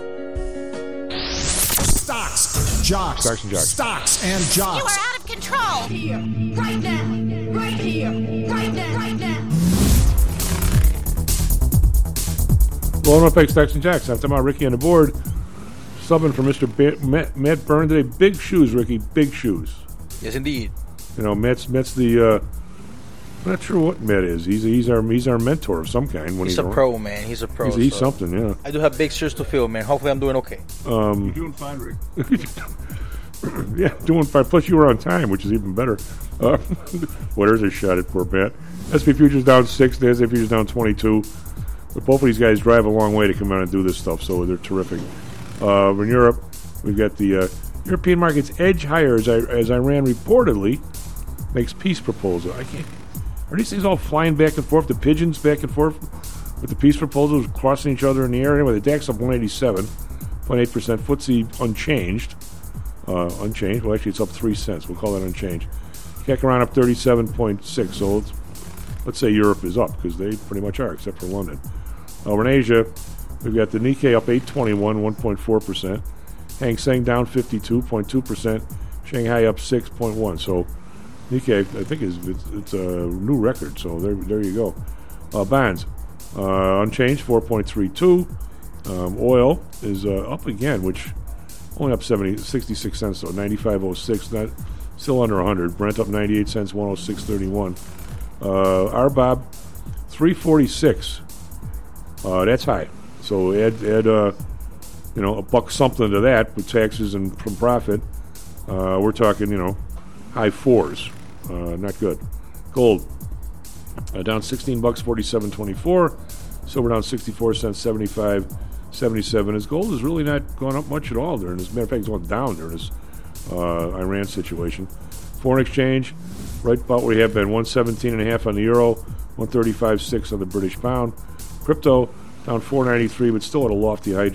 Stocks, jocks, Stocks and Jocks. Stocks and Jocks. You are out of control. Here, right now, right here, right now, right now. Well, no fake Stocks and Jocks. I'm talking about Ricky on the board, subbing for Mr. Matt Byrne today. Big shoes, Ricky. Big shoes. Yes, indeed. You know, Matt's the. I'm not sure what Matt is. He's our mentor of some kind. When he's a pro, man. He's a pro. He's something, yeah. I do have big shoes to fill, man. Hopefully, I'm doing okay. You're doing fine, Rick. Yeah, doing fine. Plus, you were on time, which is even better. Well, there's a shot at poor Matt. SP Futures down 6. The NASDAQ Futures down 22. But both of these guys drive a long way to come out and do this stuff, so they're terrific. In Europe, we've got the European markets edge higher as Iran reportedly makes peace proposal. Are these things all flying back and forth? The pigeons back and forth with the peace proposals crossing each other in the air? Anyway, the DAX up 187.8%. FTSE unchanged. Unchanged. Well, actually, it's up 3 cents. We'll call that unchanged. CAC around up 37.6. So let's say Europe is up because they pretty much are, except for London. Over in Asia, we've got the Nikkei up 821, 1.4%. Hang Seng down 52.2%. Shanghai up 6.1. So Nikkei, I think, it's a new record. So there you go. Bonds unchanged, 4.32. Oil is up again, which only up 66 cents, so 95.06. Not still under 100. Brent up 98 cents, 106.31. RBOB 346. That's high. So add a buck something to that with taxes and from profit. We're talking, high fours. Not good. Gold down $16, 47.24. Silver down 64 cents, 75.77. His gold has really not gone up much at all during this. Matter of fact, it's gone down during this Iran situation. Foreign exchange, right about where we have been, 117.5 on the euro, 135.6 on the British pound. Crypto down 493, but still at a lofty height,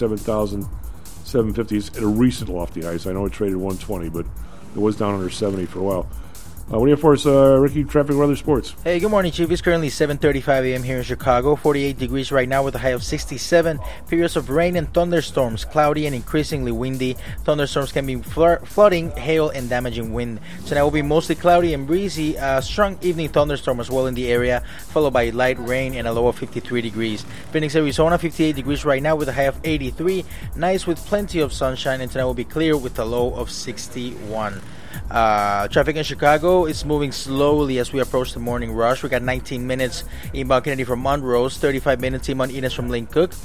77,750. It's at a recent lofty high. So I know it traded 120, but it was down under 70 for a while. What do you have for us, Ricky? Traffic, weather, sports. Hey, good morning, Chief. It's currently 7:35 a.m. here in Chicago. 48 degrees right now with a high of 67. Periods of rain and thunderstorms. Cloudy and increasingly windy. Thunderstorms can be flooding, hail, and damaging wind. Tonight will be mostly cloudy and breezy. Strong evening thunderstorm as well in the area, followed by light rain and a low of 53 degrees. Phoenix, Arizona, 58 degrees right now with a high of 83. Nice with plenty of sunshine, and tonight will be clear with a low of 61. Traffic in Chicago is moving slowly as we approach the morning rush. We got 19 minutes inbound Kennedy from Montrose, 35 minutes inbound Enos from Lake Cook.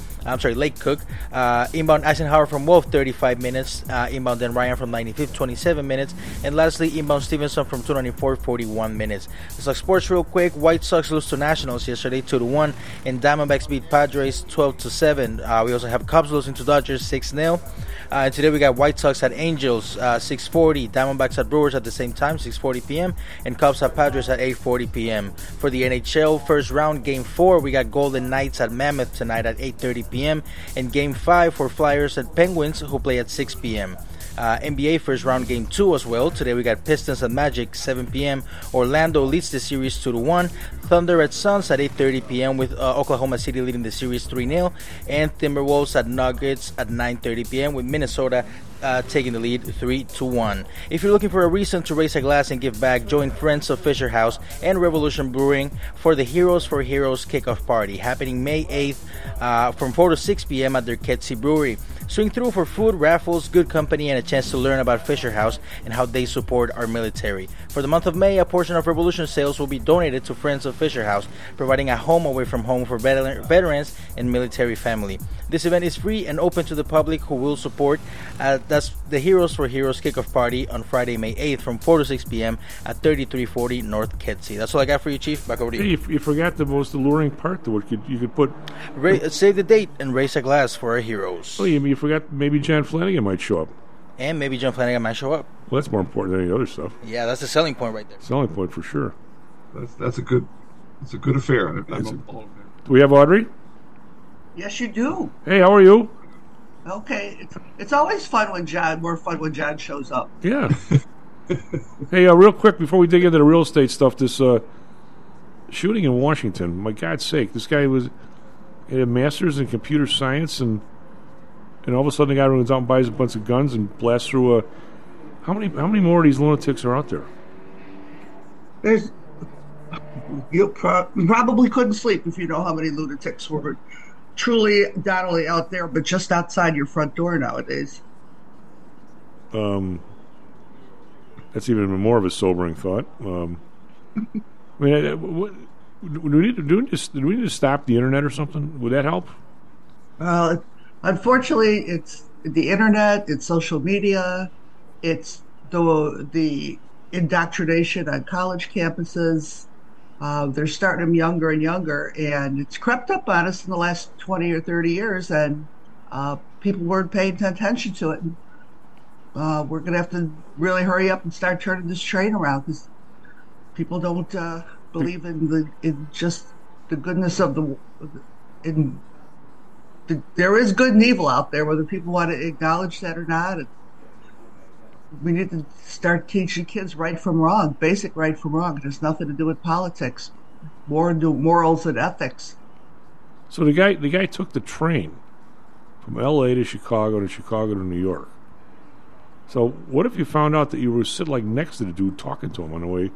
Inbound Eisenhower from Wolf, 35 minutes. Inbound Dan Ryan from 95th, 27 minutes. And lastly, inbound Stevenson from 294, 41 minutes. Let's talk sports real quick. White Sox lose to Nationals yesterday, 2-1. And Diamondbacks beat Padres 12-7. We also have Cubs losing to Dodgers 6-0. And today we got White Sox at Angels, 6:40. Diamondbacks at Brewers at the same time, 6:40 p.m. And Cubs at Padres at 8:40 p.m. For the NHL first round, Game 4, we got Golden Knights at Mammoth tonight at 8:30 p.m. And Game 5 for Flyers at Penguins, who play at 6 p.m. NBA first round Game 2 as well. Today we got Pistons at Magic, 7 p.m. Orlando leads the series 2-1. Thunder at Suns at 8:30 p.m. with Oklahoma City leading the series 3-0. And Timberwolves at Nuggets at 9:30 p.m. with Minnesota taking the lead 3-1. If you're looking for a reason to raise a glass and give back, join Friends of Fisher House and Revolution Brewing for the Heroes for Heroes kickoff party happening May 8th from 4 to 6 p.m. at their Kedzie Brewery. Swing through for food, raffles, good company, and a chance to learn about Fisher House and how they support our military. For the month of May, a portion of Revolution sales will be donated to Friends of Fisher House, providing a home away from home for veterans and military family. This event is free and open to the public who will support. That's the Heroes for Heroes kickoff party on Friday, May 8th from 4 to 6 p.m. at 3340 North Kedzie. That's all I got for you, Chief. Back over to you. Hey, you forgot the most alluring part to what you could put. Save the date and raise a glass for our heroes. Oh, you forgot maybe John Flanagan might show up. And maybe John Flanagan might show up. Well, that's more important than any other stuff. Yeah, that's the selling point right there. Selling point for sure. That's a good affair. Do we have Audrey? Yes, you do. Hey, how are you? Okay, it's always fun when more fun when John shows up. Yeah. Hey, real quick before we dig into the real estate stuff, this shooting in Washington. My God's sake, this guy had a master's in computer science, and all of a sudden the guy runs out and buys a bunch of guns and blasts through a. How many more of these lunatics are out there? You probably couldn't sleep if you know how many lunatics were truly not only out there but just outside your front door nowadays. That's even more of a sobering thought. I mean, do we need to stop the internet or something? Would that help? Well, unfortunately, it's the internet, it's social media, it's the indoctrination on college campuses. They're starting them younger and younger, and it's crept up on us in the last 20 or 30 years, and people weren't paying attention to it. We're going to have to really hurry up and start turning this train around, because people don't believe in just the goodness of there is good and evil out there, whether people want to acknowledge that or not. We need to start teaching kids right from wrong, basic right from wrong. It has nothing to do with politics, more into morals and ethics. So the guy took the train from L.A. to Chicago to New York. So what if you found out that you were sitting like next to the dude talking to him on the way?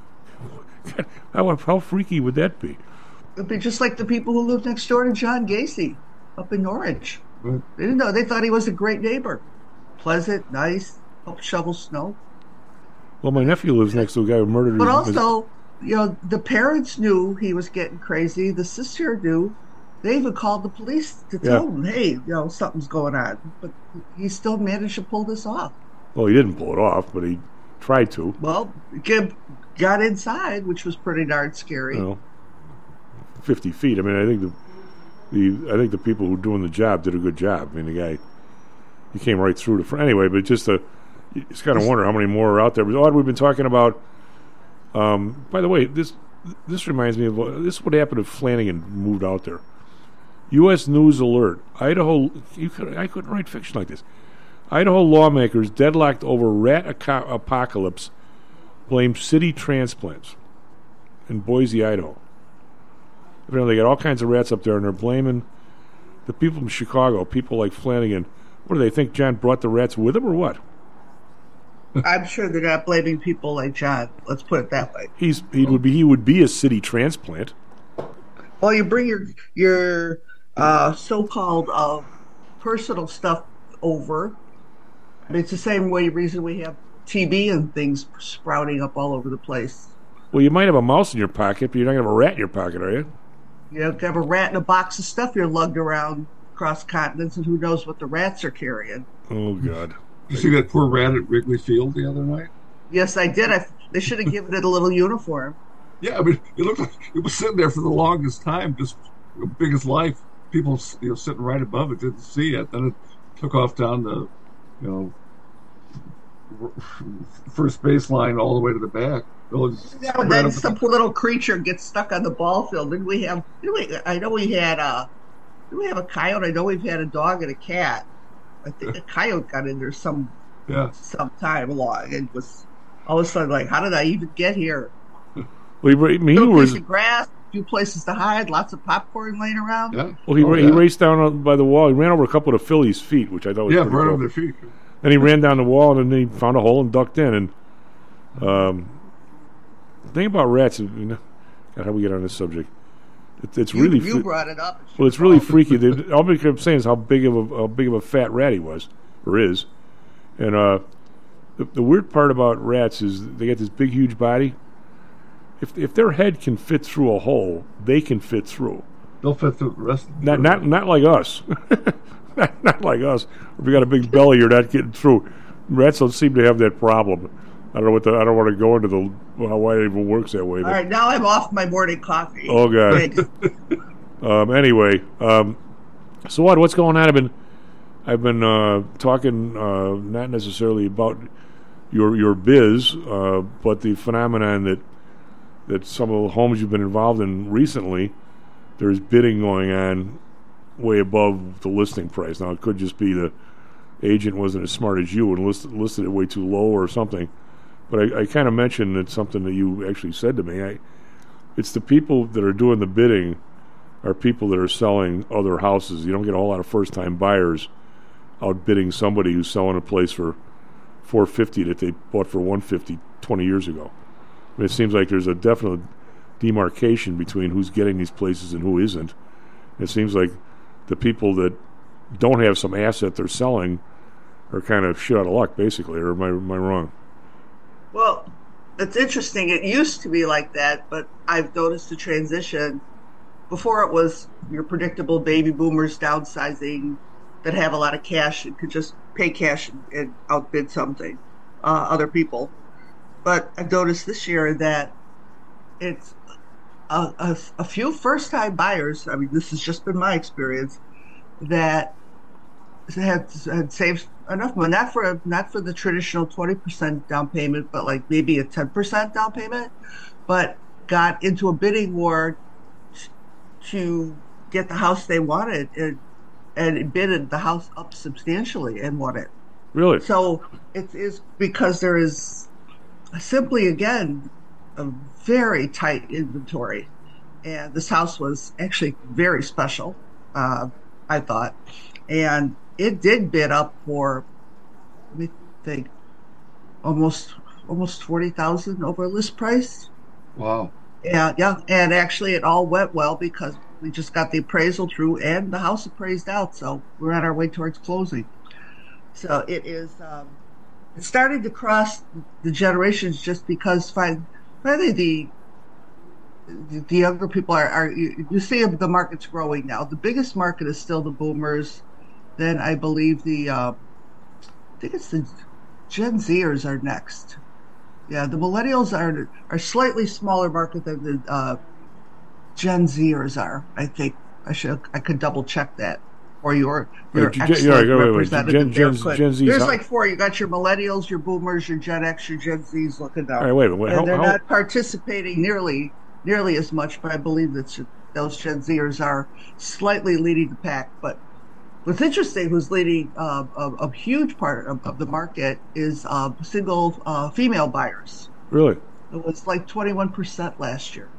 How freaky would that be? It'd be just like the people who lived next door to John Gacy up in Norwich. They didn't know. They thought he was a great neighbor. Pleasant, nice, helped shovel snow. Well, my nephew lives next to a guy who murdered But also, the parents knew he was getting crazy. The sister knew. They even called the police to tell him, hey, something's going on. But he still managed to pull this off. Well, he didn't pull it off, but he tried to. Well, Gibb got inside, which was pretty darn scary. 50 feet. I mean, I think the people who were doing the job did a good job. I mean, the guy, he came right through the front. Anyway, but just it's kind of wonder how many more are out there. But we've been talking about. By the way, this reminds me of this is what happened if Flanagan moved out there. U.S. News alert: Idaho. I couldn't write fiction like this. Idaho lawmakers deadlocked over rat apocalypse blame city transplants in Boise, Idaho. Apparently, they got all kinds of rats up there, and they're blaming the people from Chicago, people like Flanagan. What do they think? John brought the rats with him, or what? I'm sure they're not blaming people like John. Let's put it that way. He would be a city transplant. Well, you bring your so-called personal stuff over. I mean, it's the same reason we have TB and things sprouting up all over the place. Well, you might have a mouse in your pocket, but you're not going to have a rat in your pocket, are you? You have a rat in a box of stuff you're lugged around across continents, and who knows what the rats are carrying. Oh, God. You see that poor rat at Wrigley Field the other night? Yes, I did. They should have given it a little uniform. Yeah, I mean, it looked like it was sitting there for the longest time, just big as life. People, sitting right above it didn't see it. Then it took off down the, first baseline all the way to the back. Then some little creature gets stuck on the ball field. Did we have a coyote? I know we've had a dog and a cat. I think a coyote got in there some time along, and was all of a sudden like, how did I even get here? Well, he was piece of grass, a few places to hide, lots of popcorn laying around. Yeah. Well, he raced down by the wall. He ran over a couple of Phillies' feet, which I thought was pretty right cool. over their feet. Then he ran down the wall, and then he found a hole and ducked in. And the thing about rats, God, how do we get on this subject? It's really you brought it up. Well, it's really freaky. All I kept saying is how big of a fat rat he was or is, and the weird part about rats is they get this big, huge body. If their head can fit through a hole, they can fit through. They'll fit through the rest. Not like us. not like us. If you got a big belly, you're not getting through. Rats don't seem to have that problem. I don't want to go into why it even works that way. All right, now I'm off my morning coffee. Oh God. Anyway, so what's going on? I've been talking not necessarily about your biz, but the phenomenon that some of the homes you've been involved in recently, there's bidding going on way above the listing price. Now, it could just be the agent wasn't as smart as you and listed it way too low or something. But I kind of mentioned it's something that you actually said to me. It's the people that are doing the bidding are people that are selling other houses. You don't get a whole lot of first-time buyers outbidding somebody who's selling a place for $450 that they bought for $150 20 years ago. I mean, it seems like there's a definite demarcation between who's getting these places and who isn't. It seems like the people that don't have some asset they're selling are kind of shit out of luck, basically. Or am I wrong? Well, it's interesting. It used to be like that, but I've noticed a transition. Before it was your predictable baby boomers downsizing that have a lot of cash and could just pay cash and outbid other people. But I've noticed this year that it's a few first-time buyers. I mean, this has just been my experience that had saved enough money, not for the traditional 20% down payment, but like maybe a 10% down payment, but got into a bidding war to get the house they wanted and bidded the house up substantially and won it. Really? So it is because there is simply, again, a very tight inventory. And this house was actually very special, I thought. And it did bid up for, let me think, almost $40,000 over list price. Wow. Yeah, and actually it all went well because we just got the appraisal through and the house appraised out, so we're on our way towards closing. So it is, it's starting to cross the generations just because finally the younger people are you see the market's growing now. The biggest market is still the boomers. Then I believe I think it's the Gen Zers are next. Yeah, the millennials are slightly smaller market than the Gen Zers are. I think I could double check that. Or your excellent representative there. Gen Z's, there's like four. You got your millennials, your boomers, your Gen X, your Gen Z's looking down. All right, wait a minute. And they're not participating nearly as much, but I believe that those Gen Zers are slightly leading the pack. But what's interesting, who's leading a huge part of the market is single female buyers. Really? It was like 21% last year.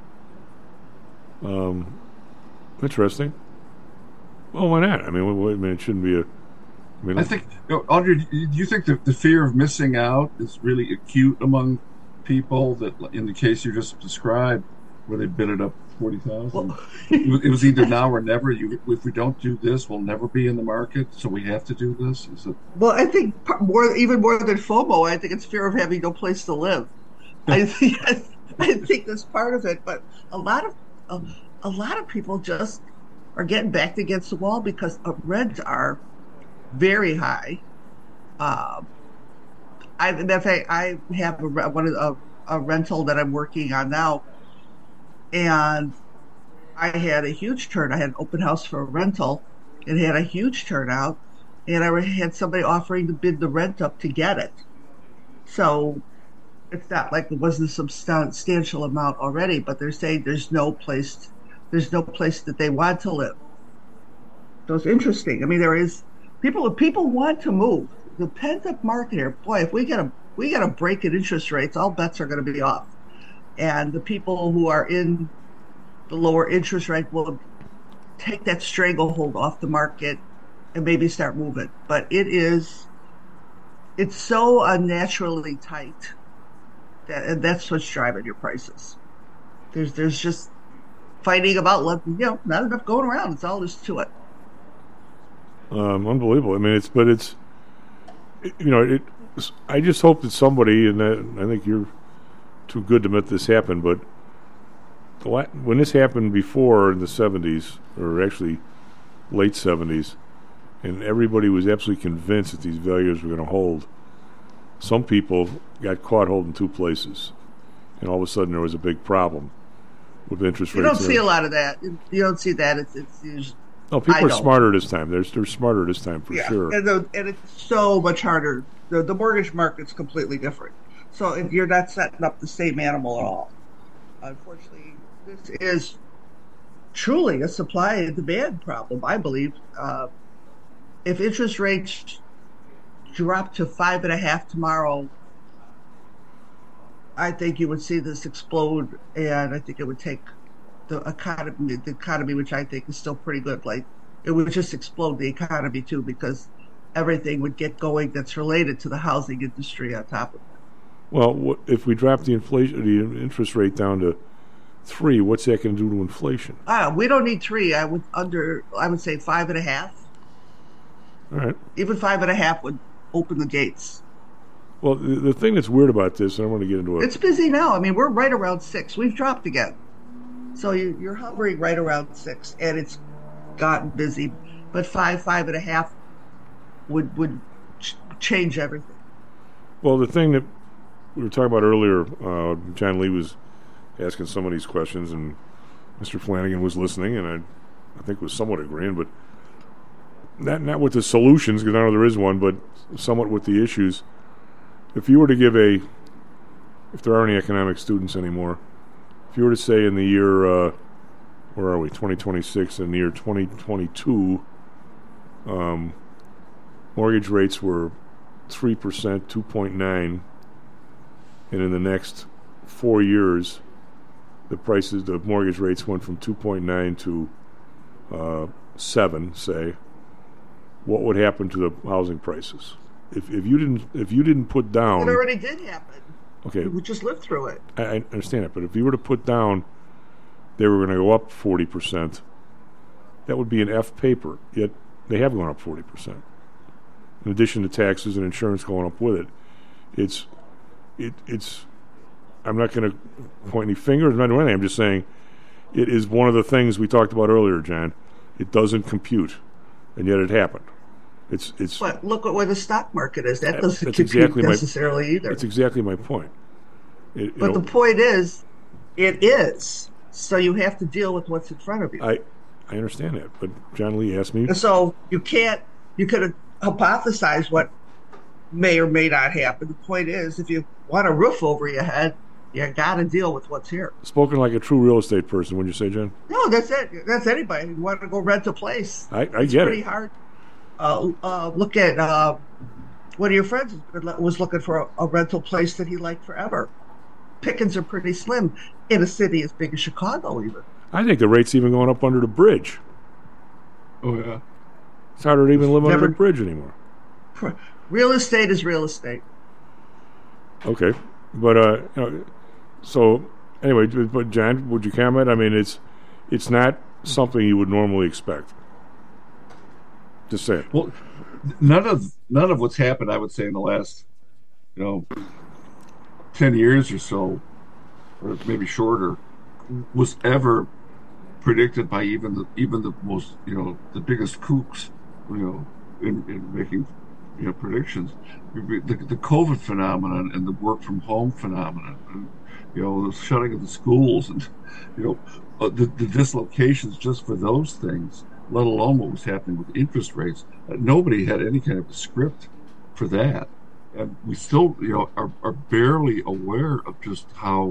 Interesting. Well, why not? I mean, it shouldn't be I think, Audrey, do you think that the fear of missing out is really acute among people that, in the case you just described, where they bid it up 40,000? Well, it was either now or never. If we don't do this, we'll never be in the market, so we have to do this? Is it? Well, I think even more than FOMO, I think it's fear of having no place to live. I think that's part of it. But a lot of people just are getting backed against the wall because rents are very high. In fact, I have a rental that I'm working on now, and I had a huge turn. I had an open house for a rental. It had a huge turnout, and I had somebody offering to bid the rent up to get it. So it's not like it wasn't a substantial amount already, but they're saying there's no place that they want to live. So it's interesting. I mean, there is people want to move. The pent-up market here, boy, if we get a break in interest rates, all bets are going to be off. And the people who are in the lower interest rate will take that stranglehold off the market and maybe start moving. But it's so unnaturally tight and that's what's driving your prices. There's just fighting about not enough going around. It's all there's to it. Unbelievable. I mean, I just hope that somebody, and I think you're too good to let this happen, but when this happened before in the 70s, or actually late 70s, and everybody was absolutely convinced that these values were going to hold, some people got caught holding two places, and all of a sudden there was a big problem with interest rates. You don't see a lot of that. You don't see that. It's usually, no, people are smarter this time. They're smarter this time for sure. And it's so much harder. The mortgage market's completely different. So if you're not setting up the same animal at all, unfortunately, this is truly a supply and demand problem, I believe. If interest rates drop to 5.5 tomorrow, I think you would see this explode, and I think it would take the economy, which I think is still pretty good. Like, it would just explode the economy too, because everything would get going that's related to the housing industry on top of it. Well, if we drop the interest rate down to 3, what's that going to do to inflation? We don't need 3. I would say 5.5. All right. Even 5.5 would open the gates. Well, the thing that's weird about this, and I want to get into it. It's busy now. I mean, we're right around 6. We've dropped again. So you're hovering right around 6, and it's gotten busy. But 5.5 would change everything. Well, the thing that we were talking about earlier, John Lee was asking some of these questions, and Mr. Flanagan was listening, and I think was somewhat agreeing, but not with the solutions, because I know there is one, but somewhat with the issues. If you were to give if there are any economic students anymore, if you were to say in the year, where are we, 2026, in the year 2022, mortgage rates were 3%, 2.9, and in the next 4 years, the mortgage rates went from 2.9 to 7, say. What would happen to the housing prices if you didn't put down? It already did happen. Okay, we just lived through it. I understand it, but if you were to put down, they were going to go up 40%. That would be an F paper. Yet they have gone up 40%. In addition to taxes and insurance going up with it, it's. I'm not going to point any fingers. I'm not doing anything. I'm just saying it is one of the things we talked about earlier, John. It doesn't compute, and yet it happened. It's. But look at where the stock market is. That doesn't compute necessarily either. That's exactly my point. But the point is, it is. So you have to deal with what's in front of you. I understand that, but John Lee asked me. And so you could hypothesize what may or may not happen. The point is, if you want a roof over your head, you got to deal with what's here. Spoken like a true real estate person, wouldn't you say, Jen? No, that's it. That's anybody. You want to go rent a place. I get it. It's pretty hard. Look at one of your friends was looking for a rental place that he liked forever. Pickings are pretty slim in a city as big as Chicago, even. I think the rate's even going up under the bridge. Oh, yeah. It's harder to even live under the bridge anymore. Real estate is real estate. Okay. But, so, anyway, but John, would you comment? I mean, it's not something you would normally expect. Just saying. Well, none of what's happened, I would say, in the last, 10 years or so, or maybe shorter, was ever predicted by even the most, the biggest kooks, in making, predictions. The COVID phenomenon and the work from home phenomenon, and, the shutting of the schools, and, the dislocations just for those things, let alone what was happening with interest rates. Nobody had any kind of a script for that. And we still, are barely aware of just how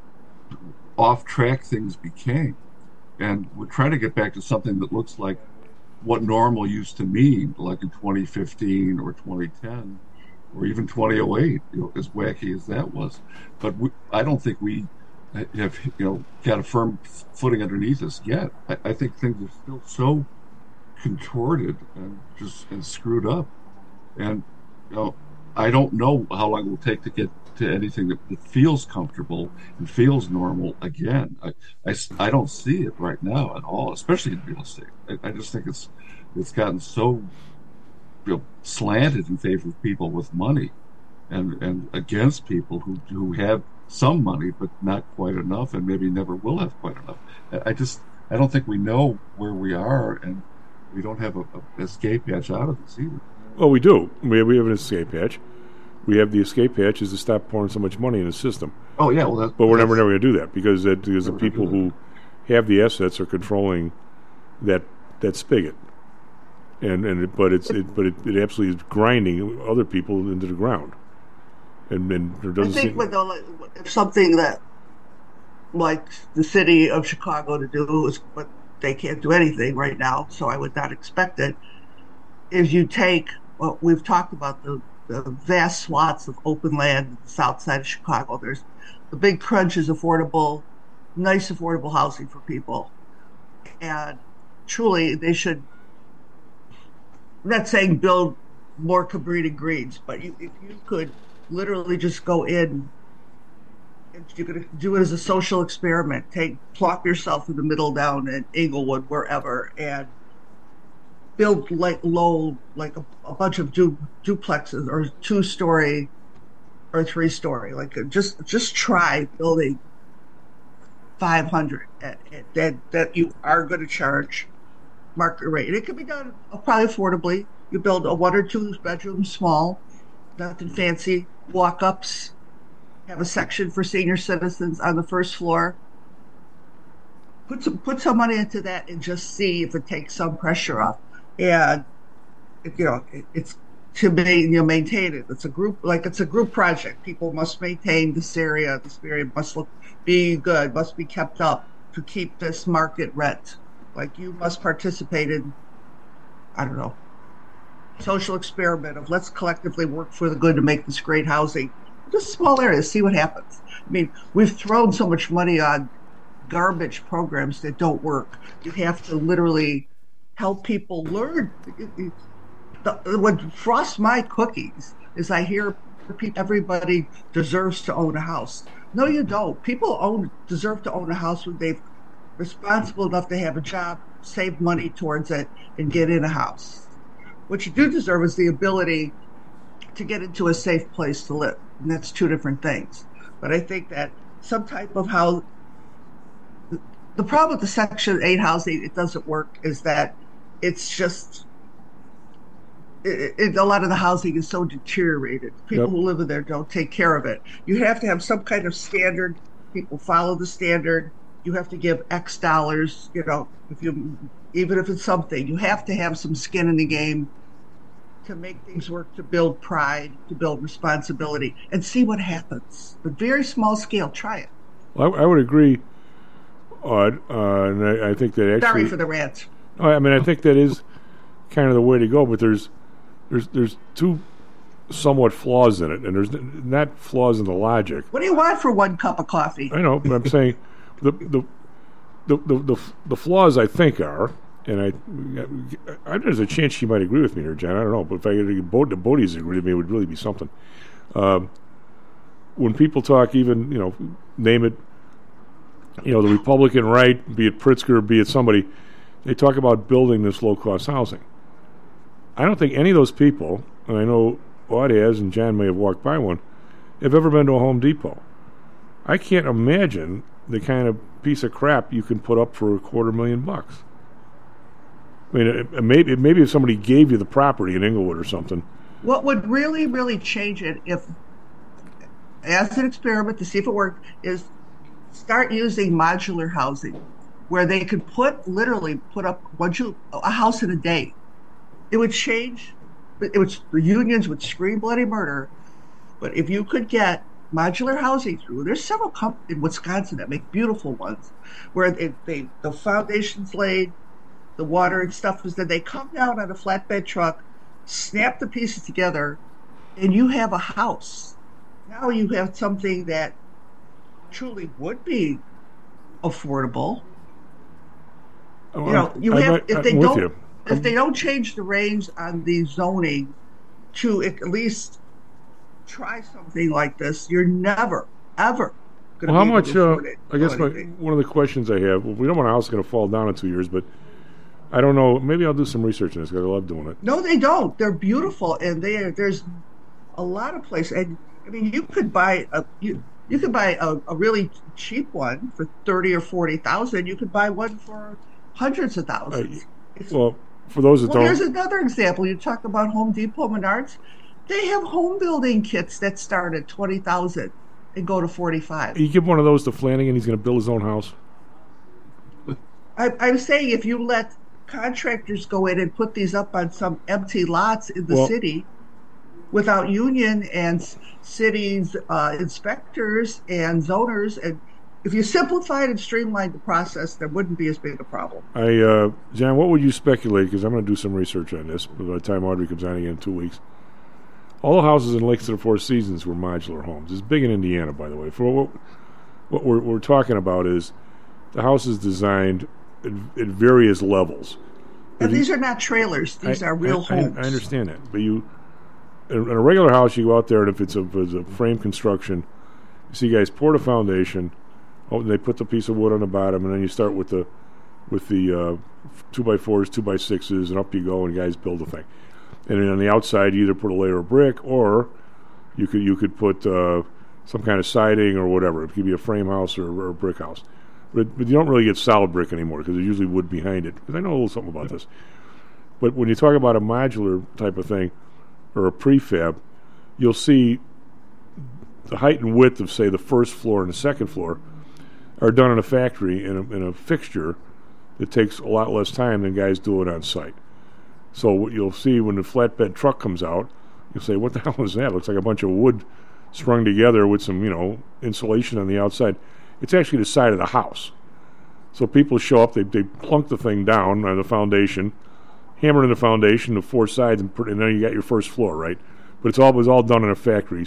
off track things became. And we're trying to get back to something that looks like what normal used to mean, like in 2015 or 2010 or even 2008, as wacky as that was. But I don't think we have, got a firm footing underneath us yet. I think things are still so contorted and screwed up. And, I don't know how long it will take to get to anything that feels comfortable and feels normal again. I don't see it right now at all, especially in real estate. I just think it's gotten so slanted in favor of people with money and against people who have some money but not quite enough and maybe never will have quite enough. I don't think we know where we are, and we don't have an escape hatch out of this either. Well, we do. We have an escape hatch. We have the escape hatch is to stop pouring so much money in the system. Oh yeah, well, but we're never going to do that because the people who have the assets are controlling that spigot, but it absolutely is grinding other people into the ground. And there doesn't. I think if something that like the city of Chicago to do is, but they can't do anything right now, so I would not expect it. Is you take what we've talked about the vast swaths of open land on the south side of Chicago. There's the big crunch is nice affordable housing for people. And truly they should, I'm not saying build more Cabrini Greens, but if you could literally just go in and you could do it as a social experiment, plop yourself in the middle down in Inglewood, wherever, and build like a bunch of duplexes or 2-story or 3-story. Just try building 500 that you are going to charge market rate. And it can be done probably affordably. You build a 1 or 2 bedroom, small, nothing fancy, walk-ups, have a section for senior citizens on the first floor. put some money into that and just see if it takes some pressure off. And it's to maintain it. It's a group project. People must maintain this area. This area must be good, must be kept up to keep this market rent. Like you must participate in, I don't know, social experiment of let's collectively work for the good to make this great housing. Just small areas, see what happens. I mean, we've thrown so much money on garbage programs that don't work. You have to literally help people learn. What frosts my cookies is I hear everybody deserves to own a house. No, you don't. People deserve to own a house when they're responsible enough to have a job, save money towards it, and get in a house. What you do deserve is the ability to get into a safe place to live. And that's two different things. But I think that some type of how the problem with the Section 8 housing, it doesn't work, is that it's just a lot of the housing is so deteriorated. People who live in there don't take care of it. You have to have some kind of standard. People follow the standard. You have to give X dollars, even if it's something, you have to have some skin in the game to make things work, to build pride, to build responsibility, and see what happens. But very small scale, try it. Well, I would agree, and I think that actually... Sorry for the rant. I mean, I think that is kind of the way to go, but there's two somewhat flaws in it, and there's not flaws in the logic. What do you want for one cup of coffee? I know, but I'm saying the flaws I think are, and there's a chance she might agree with me here, John. I don't know, but if I get the Bodies agree with me, it would really be something. When people talk, even name it, the Republican right, be it Pritzker, be it somebody, they talk about building this low-cost housing. I don't think any of those people, and I know Aud has, and John may have walked by one, have ever been to a Home Depot. I can't imagine the kind of piece of crap you can put up for $250,000. I mean, maybe if somebody gave you the property in Inglewood or something. What would really, really change it, if, as an experiment to see if it worked, is start using modular housing, where they could literally put up a house in a day. It would change. The unions would scream bloody murder, but if you could get modular housing through, there's several companies in Wisconsin that make beautiful ones, where the foundation's laid, the water and stuff is that they come down on a flatbed truck, snap the pieces together, and you have a house. Now you have something that truly would be affordable. If they don't change the range on the zoning to at least try something like this, you're never, ever going to be able to afford it. I guess one of the questions I have, we don't want a house going to fall down in 2 years, but I don't know. Maybe I'll do some research on this because I love doing it. No, they don't. They're beautiful, and there's a lot of places. And I mean, you could buy a really cheap one for $30,000 or $40,000. You could buy one for hundreds of thousands. For those that don't, here's another example. You talk about Home Depot, Menards. They have home building kits that start at $20,000 and go to $45,000. You give one of those to Flanagan, he's going to build his own house. I'm saying if you let contractors go in and put these up on some empty lots in the city without union and cities inspectors and zoners, and if you simplified and streamlined the process, there wouldn't be as big a problem. John, what would you speculate, because I'm going to do some research on this by the time Audrey comes on again in 2 weeks. All the houses in Lakes of the Four Seasons were modular homes. It's big in Indiana, by the way. For what we're talking about is the house is designed at various levels. And these are not trailers. These are real homes. I understand that. But in a regular house, you go out there, and if it's a frame construction, you see guys pour the foundation, they put the piece of wood on the bottom, and then you start with the 2x4s, 2x6s, and up you go, and guys build the thing. And then on the outside, you either put a layer of brick, or you could put some kind of siding or whatever. It could be a frame house or a brick house. But you don't really get solid brick anymore because there's usually wood behind it. Because I know a little something about this. But when you talk about a modular type of thing or a prefab, you'll see the height and width of, say, the first floor and the second floor. are done in a factory in a fixture that takes a lot less time than guys do it on site. So what you'll see when the flatbed truck comes out, you'll say, what the hell is that? It looks like a bunch of wood strung together with some, insulation on the outside. It's actually the side of the house. So people show up, they plunk the thing down on the foundation, hammer in the foundation, the four sides, and then you got your first floor, right? But it was all done in a factory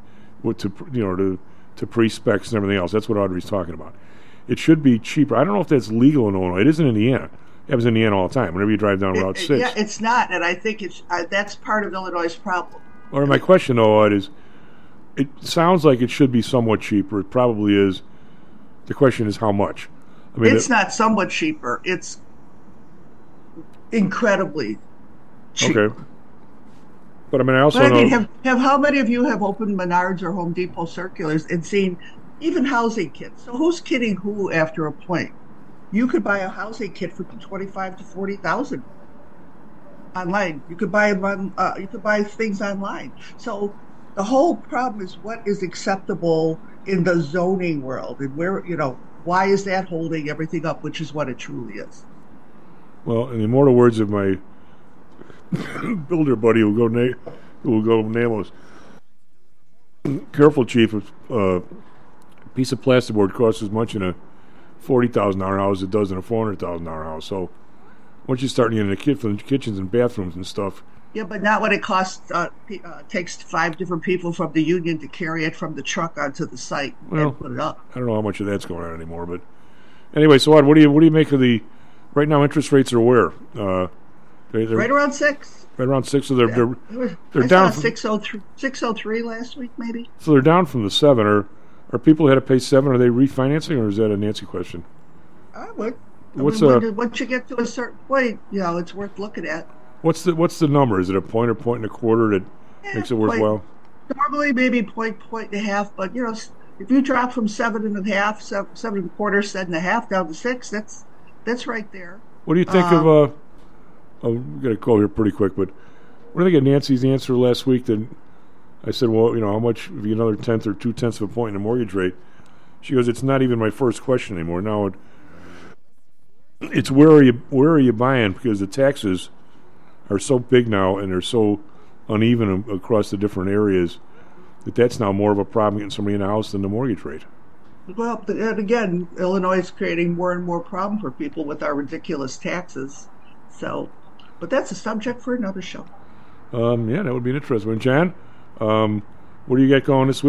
to pre-specs and everything else. That's what Audrey's talking about. It should be cheaper. I don't know if that's legal in Illinois. It isn't in Indiana. It happens in Indiana all the time. Whenever you drive down Route 6. Yeah, it's not, and I think that's part of Illinois' problem. Or my question, though, is, it sounds like it should be somewhat cheaper. It probably is. The question is how much. I mean, it's not somewhat cheaper. It's incredibly cheap. Okay. But I mean, I also know. Have how many of you have opened Menards or Home Depot circulars and seen even housing kits? So who's kidding who after a point? You could buy a housing kit for $25,000 to $40,000 online. You could buy them you could buy things online. So the whole problem is what is acceptable in the zoning world, and where why is that holding everything up, which is what it truly is. Well, in the immortal words of my builder buddy who will go nameless. Careful, Chief. A piece of plasterboard costs as much in a $40,000 house as it does in a $400,000 house. So once you start getting into the kitchens and bathrooms and stuff. Yeah, but not when it costs. Takes 5 different people from the union to carry it from the truck onto the site and put it up. I don't know how much of that's going on anymore, but anyway. So what do you make of the? Right now, interest rates are where? They're right around 6. Right around 6. So they're I down. Saw 603 last week, maybe. So they're down from the 7. Are people who had to pay 7? Are they refinancing, or is that a Nancy question? I would. Once you get to a certain point, it's worth looking at. What's the number? Is it a point or point and a quarter that makes it worthwhile? Normally, maybe point and a half, but if you drop from 7.5, 7.25, 7.5 down to 6, that's right there. What do you think of? We got to call here pretty quick, but what do you think of Nancy's answer last week? That I said, well, how much? If you get another 1/10 or 2/10 of a point in the mortgage rate, she goes, it's not even my first question anymore. Now it's where are you buying, because the taxes are so big now and they're so uneven across the different areas that's now more of a problem getting somebody in a house than the mortgage rate. Well, and again, Illinois is creating more and more problem for people with our ridiculous taxes. So, but that's a subject for another show. Yeah, that would be an interesting one. John, what do you got going this week?